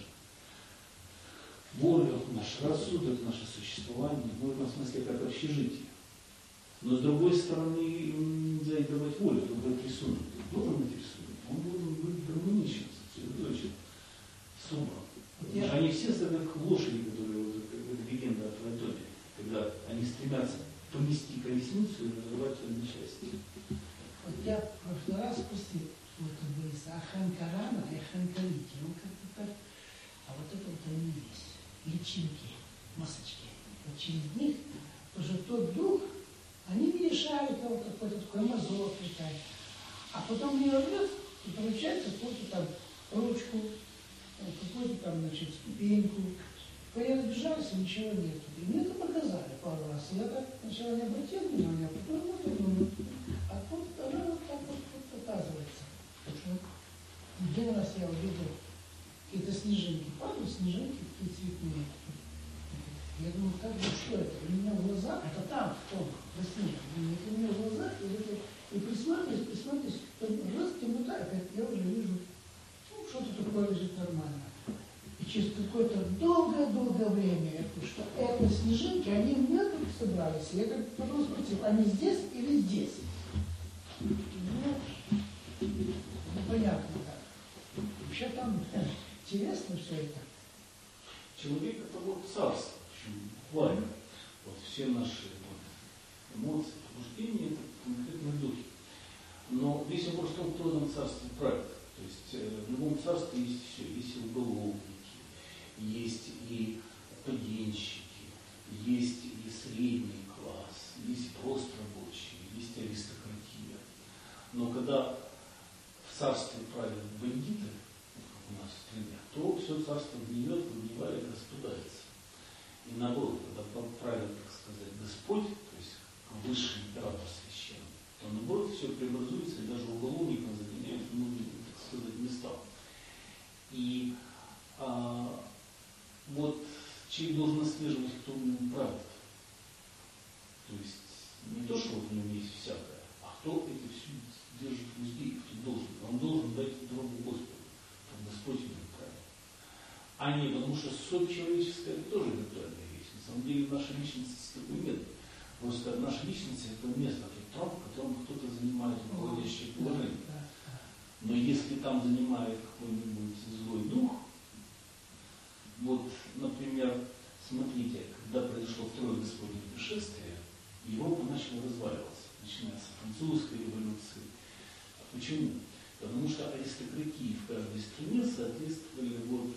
волю, наш рассудок, наше существование. Ну, в этом смысле, как общежитие. Но с другой стороны, нельзя и давать волю, только этот рисунок. Должен быть рисунок, он должен быть гармоничен, сосредоточен, собран. Потому что они все как лошади, которые, как легенда о Платоне, когда они стремятся помести колесницу и разорвать ее на части. Вот я в прошлый раз спросил, вот как говорится, аханкарана и аханкарити. Он как-то так, а вот это вот они есть, личинки, масочки. Вот через них, тоже тот дух, они не решают его какой-то такой мазок летать. А потом ее рвет, и получается какую-то там ручку, какую-то там, значит, ступеньку. Я разбежался, ничего нет. И мне это показали пару раз. Я так сначала не обратил внимания, а потом вот думаю, а тут она вот так вот оказывается. Один раз я увидел какие-то снежинки, падают снежинки такие цветные. Я думаю, как бы, что это? У меня в глазах, это там, в том, во сне. У меня в глазах, и присматриваюсь, раз темнота, опять я уже вижу, ну, что-то такое лежит нормально. И через какое-то долгое-долгое время я говорю, что это снежинки, они в меня тут собрались. И я как потом спросил, они здесь или здесь? Ну, непонятно так. Вообще там интересно все это. Человек это вот царство. Буквально. Вот все наши эмоции, побуждения, это конкретные духи. Но весь вопрос в том, кто в этом царстве правит. То есть в любом царстве есть все. Есть и уголовники, есть и поденщики, есть и средний класс, есть просто рабочие, есть аристократия. Но когда в царстве правят бандиты, как у нас в стране, то все царство гниет, выгнивает, распадается. И наоборот, когда правит, так сказать, Господь, то есть высший император священный, то И вот человек должен отслеживать, кто в нем правит. То есть не то, что в нем есть всякое, а кто это все держит в узде, кто должен. Он должен дать дорогу Господу, как Господь в нем правит. А не потому, что соль человеческая это тоже виртуальная вещь. На самом деле наша личность такой нет. Просто наша личность это место, тот трон, в котором кто-то занимает руководящее положение. Но если там занимает какой-нибудь злой дух, вот, например, смотрите, когда произошло второе Господне пришествие, Европа начала разваливаться, начиная с французской революции. Почему? Потому что аристократии в каждой стране соответствовали вот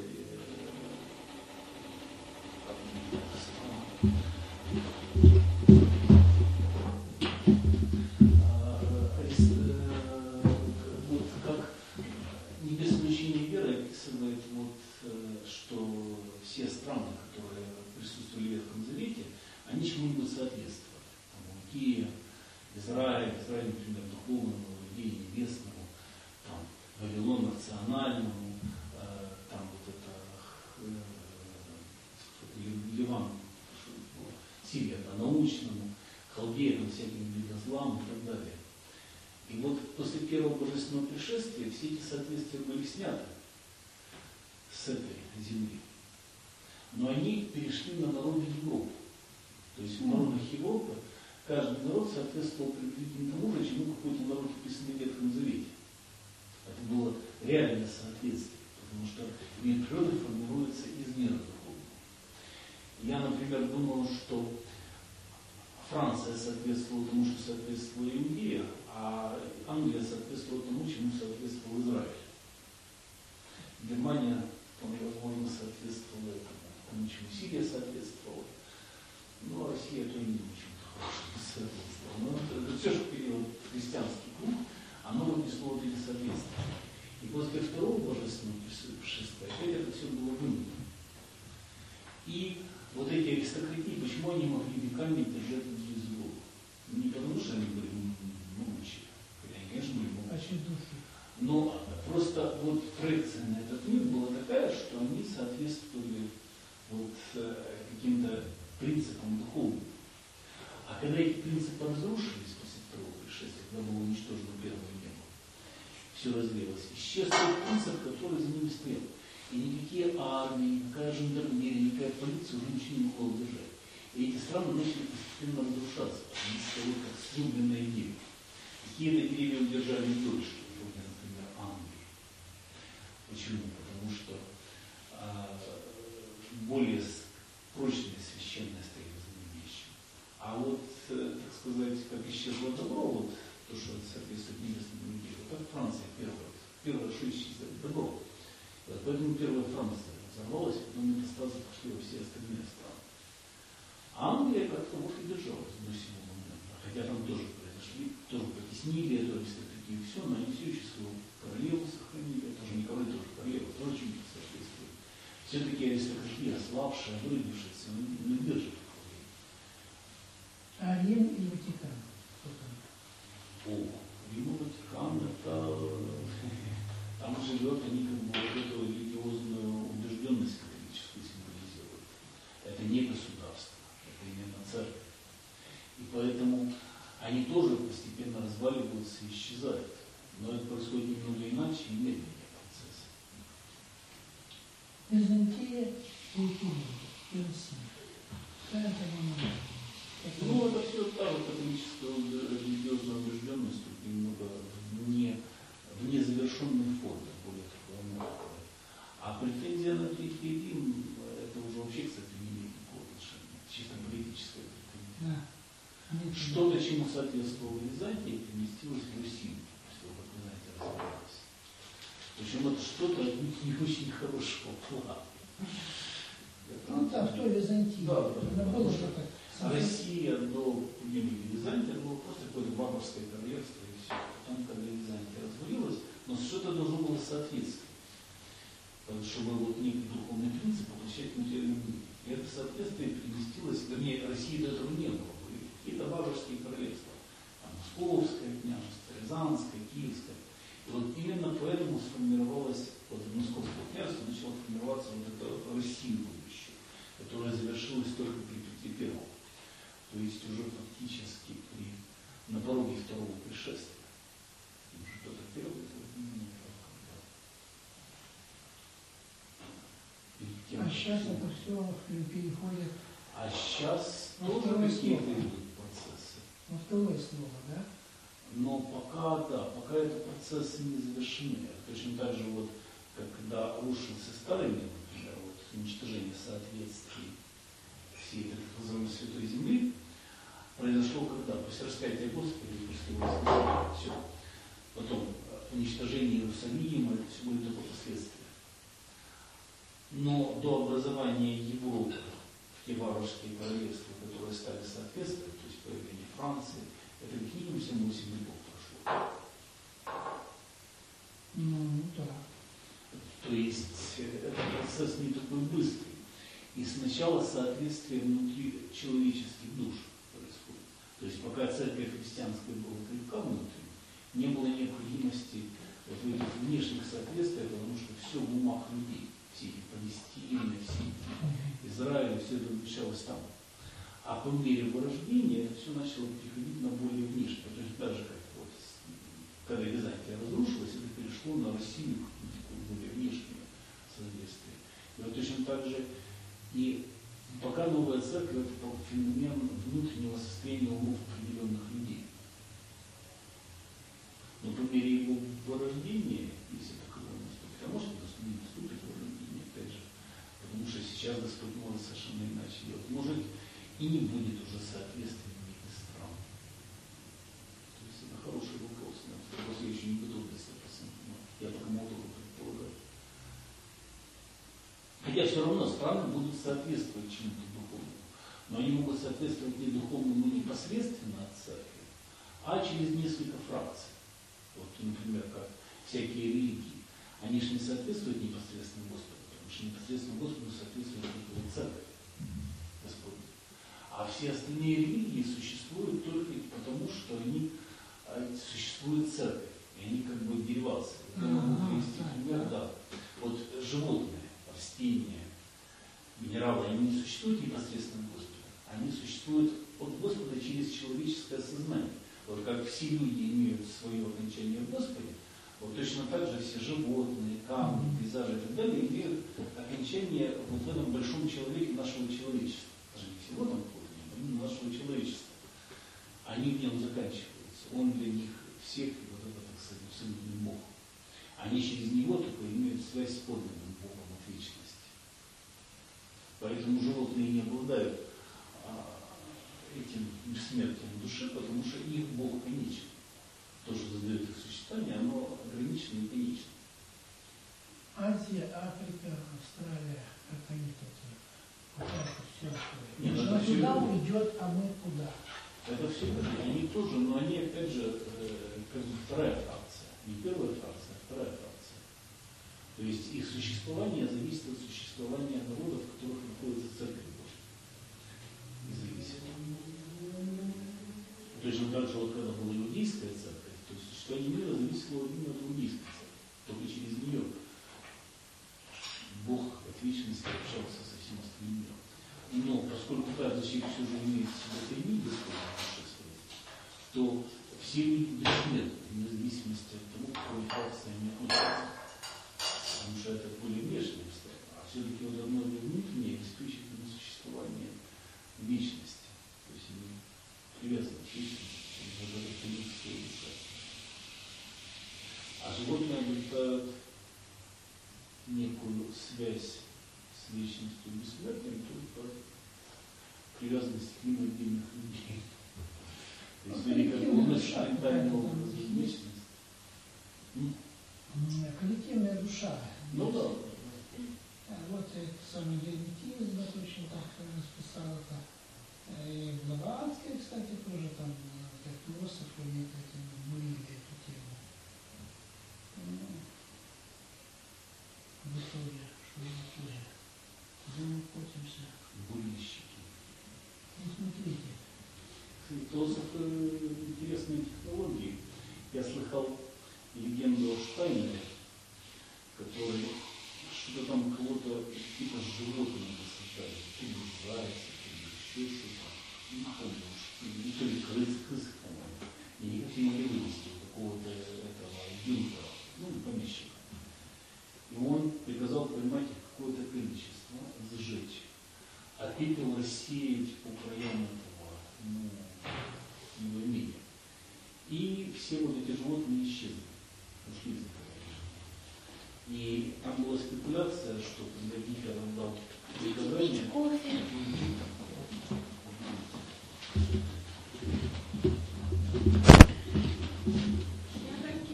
как не без смущения веры описывает, вот, что все страны, которые присутствовали в Ветхом Завете, они чему-нибудь соответствовали. Иудея, Израиль, например, духовному, Иудея небесному, там, Вавилон национальному, там вот это Ливан, Сирия научному, Халдея всяким видозлам и так далее. И вот после первого божественного пришествия все эти соответствия были сняты с этой земли. Но они перешли на народы Европы. То есть в народах Европы каждый народ соответствовал приблизительно тому же, чему какой-то народ описанный в Ветхом Завете. Это было реальное соответствие, потому что мир природы формируется из мира духовного. Я, например, думал, что Франция соответствовала тому, что соответствовала Иудея, а Англия соответствовала тому, чему соответствовал Израиль. Германия, возможно, соответствовала тому, чему Сирия соответствовала. Ну, а Россия то и не очень-то хорошо соответствовала. Но это все же период христианский круг, оно внесло вот эти соответствия. И после второго божественного пришествия опять это все было вымыто. И вот эти аристократии, почему они могли веками держать людей зло? Не потому, что они были могучие, хотя они, конечно, были могучие. Но просто вот проекция на этот мир была такая, что они соответствовали вот каким-то принципам духовным. А когда эти принципы разрушились после второго пришествия, когда было уничтожено первое небо, все разлилось, исчез тот принцип, который за ними стоял. И никакие армии, никакая жандармерия, никакая полиция уже ничего не могла удержать. И эти страны начали постепенно разрушаться, они стали как срубленные деревья. Какие-то деревья удержали дольше, вроде, например, Англии. Почему? Потому что более прочные священные стояли за ними вещи. А вот, так сказать, как исчезло добро, вот то, что соответствует небесному миру, так Франция первая, что исчезает добро. Поэтому первая Франция взорвалась, потом метастазы пошли во все остальные страны. А Англия как-то вот и держалась до сего момента. Хотя там тоже произошли, тоже потеснили эту аристократию и все, но они все еще свою королеву сохранили. Тоже не король, тоже королева, тоже чем-то соответствует. Все-таки аристократия, ослабшая, выродившаяся, не держит королеву. А Рим и Ватикан? Кто там? О, Рим и Ватикан, это... Там живет, они как бы вот эту религиозную убежденность католическую символизируют. Это не государство, это именно церковь. И поэтому они тоже постепенно разваливаются и исчезают. Но это происходит немного иначе и медленнее процесс. Византия и Россия. Какая это момент? Ну, это все та же католическая религиозная убежденность, только немного в незавершенной форме, более такой мягкой. А претензия на Третий Рим, это уже вообще, кстати, не имеет никакого отношения. Чисто политическая претензия. Да. Что-то, чему соответствовала Византия, переместилось в Руси, что, как вы знаете, развивалось. Причем это что-то от них не очень хорошего плана. Ну там, в той Византии. Да, Она была что-то. А Россия до гибели Византии было просто какое-то варварское королевство и все. Потом, когда Византия развалилась, но что-то должно было соответствовать, чтобы вот некий духовный принцип воплощать в материальном мире. И это соответствие переместилось, вернее, России до этого не было. Были какие-то варварские королевства. Там, Московское княжество, Рязанское, Киевское. И вот именно поэтому сформировалось, вот в Московском тем А сейчас чем- это все переходит А сейчас Ну, тоже второе какие-то слово. идут процессы. во второе слово, да? Но пока, да, пока это процессы не завершены. Точно так же, вот, как когда рушился старый мир, например, вот, уничтожение соответствий всей этой так называемой Святой Земли, произошло когда? После распятия Господа и после его вознесения. Все. Потом уничтожение Иерусалима, это все были только последствия. Но до образования Европы, в те варварские королевства, которые стали соответствовать, то есть появление Франции, это как минимум 7-8 веков прошло. Ну, да. То есть это процесс не такой быстрый. И сначала соответствие внутри человеческих душ происходит. То есть пока церковь христианская была крепка внутри, не было необходимости вот в этих внешних соответствиях, потому что все в умах людей. Все эти Палестины, все эти Израиль, все это вмещалось там. А по мере вырождения это все начало переходить на более внешнее. То есть даже как вот, когда Византия разрушилась, это перешло на Россию, такое более внешнее соответствие. И вот точно так же и пока новая церковь это феномен внутреннего состояния умов определенных людей. Но по мере его вырождения, если таковое наступит, а может не наступит вырождение, опять же, потому что сейчас Господь может совершенно иначе делать. Может и не будет уже соответствия никаких стран. То есть это хороший вопрос. На этот вопрос я еще не готов для 100%, но я пока могу только предполагать. Хотя все равно страны будут соответствовать чему-то духовному. Но они могут соответствовать не духовному непосредственно от церкви, а через несколько фракций. Вот, например, как всякие религии. Они же не соответствуют непосредственно Господу, потому что непосредственно Господу соответствует только церковь Господня. А все остальные религии существуют только потому, что они существует церковь. И они как бы деривации. Я могу привести пример, да. Вот животные, растения, минералы, они не существуют непосредственно от Господа. Они существуют от Господа через человеческое сознание. Вот как все люди имеют свое окончание в Господе, вот точно так же все животные, камни, пейзажи и так далее имеют окончание вот в этом большом человеке нашего человечества. Даже не всего там а именно нашего человечества. Они в нем заканчиваются. Он для них всех, вот это, так сказать, абсолютный Бог. Они через него только имеют связь с подлинным Богом от вечности. Поэтому животные не обладают этим бессмертием души, потому что их Бог конечен. То, что задает их существование, оно ограничено и конечно. Азия, Африка, Австралия, как они такие. Вот так вот все. Нет, Потому это что все туда люди. уйдет, а мы куда? Это все они тоже, но они опять же как бы вторая фракция. Не первая фракция, а вторая фракция. То есть их существование зависит от существования народов, в которых находится церковь Божья. Независимо. Точно так же, вот когда была иудейская церковь, то есть существование мира зависело именно от иудейской церкви. Только через нее Бог от вечности общался со всем остальным миром. Но поскольку каждый человек все же имеет в себе тайник Господа путешествовать, то все люди бессмертны, вне зависимости от того, к какой фракции они относятся. Потому что это более внешнее обстоятельство. А все-таки вот одно внутреннее обеспечит ему существование вечности. То есть они привязаны к вечности, через вот этот тайник своей души. А животные обретают некую связь с вечностью бессмертием только привязанность к ним отдельных людей. То есть они как бы ментальный образ вечности. Коллективная душа. Ну да. Вот этот самый герметизм, да, точно так расписал это. И Блаватская, кстати, тоже там, как философы, они бурили эту тему. В итоге, что в итоге? Где мы находимся? Бурильщики. Ну, смотрите. Философы интересные технологии. Я слыхал легенду о Штайнере, который что-то там кого-то типа с животными насаждали. То ли зайца, то ли еще что-то. Не помню, то ли крысы, по-моему. И никак не могли вывести какого-то этого юнкера, помещика. И он приказал поймать их какое-то количество. пепел рассеять по краям этого его мира. И все вот эти животные исчезли, ушли из этого мира. И там была спекуляция, что когда Гитлер отдал приказание, Пить кофе.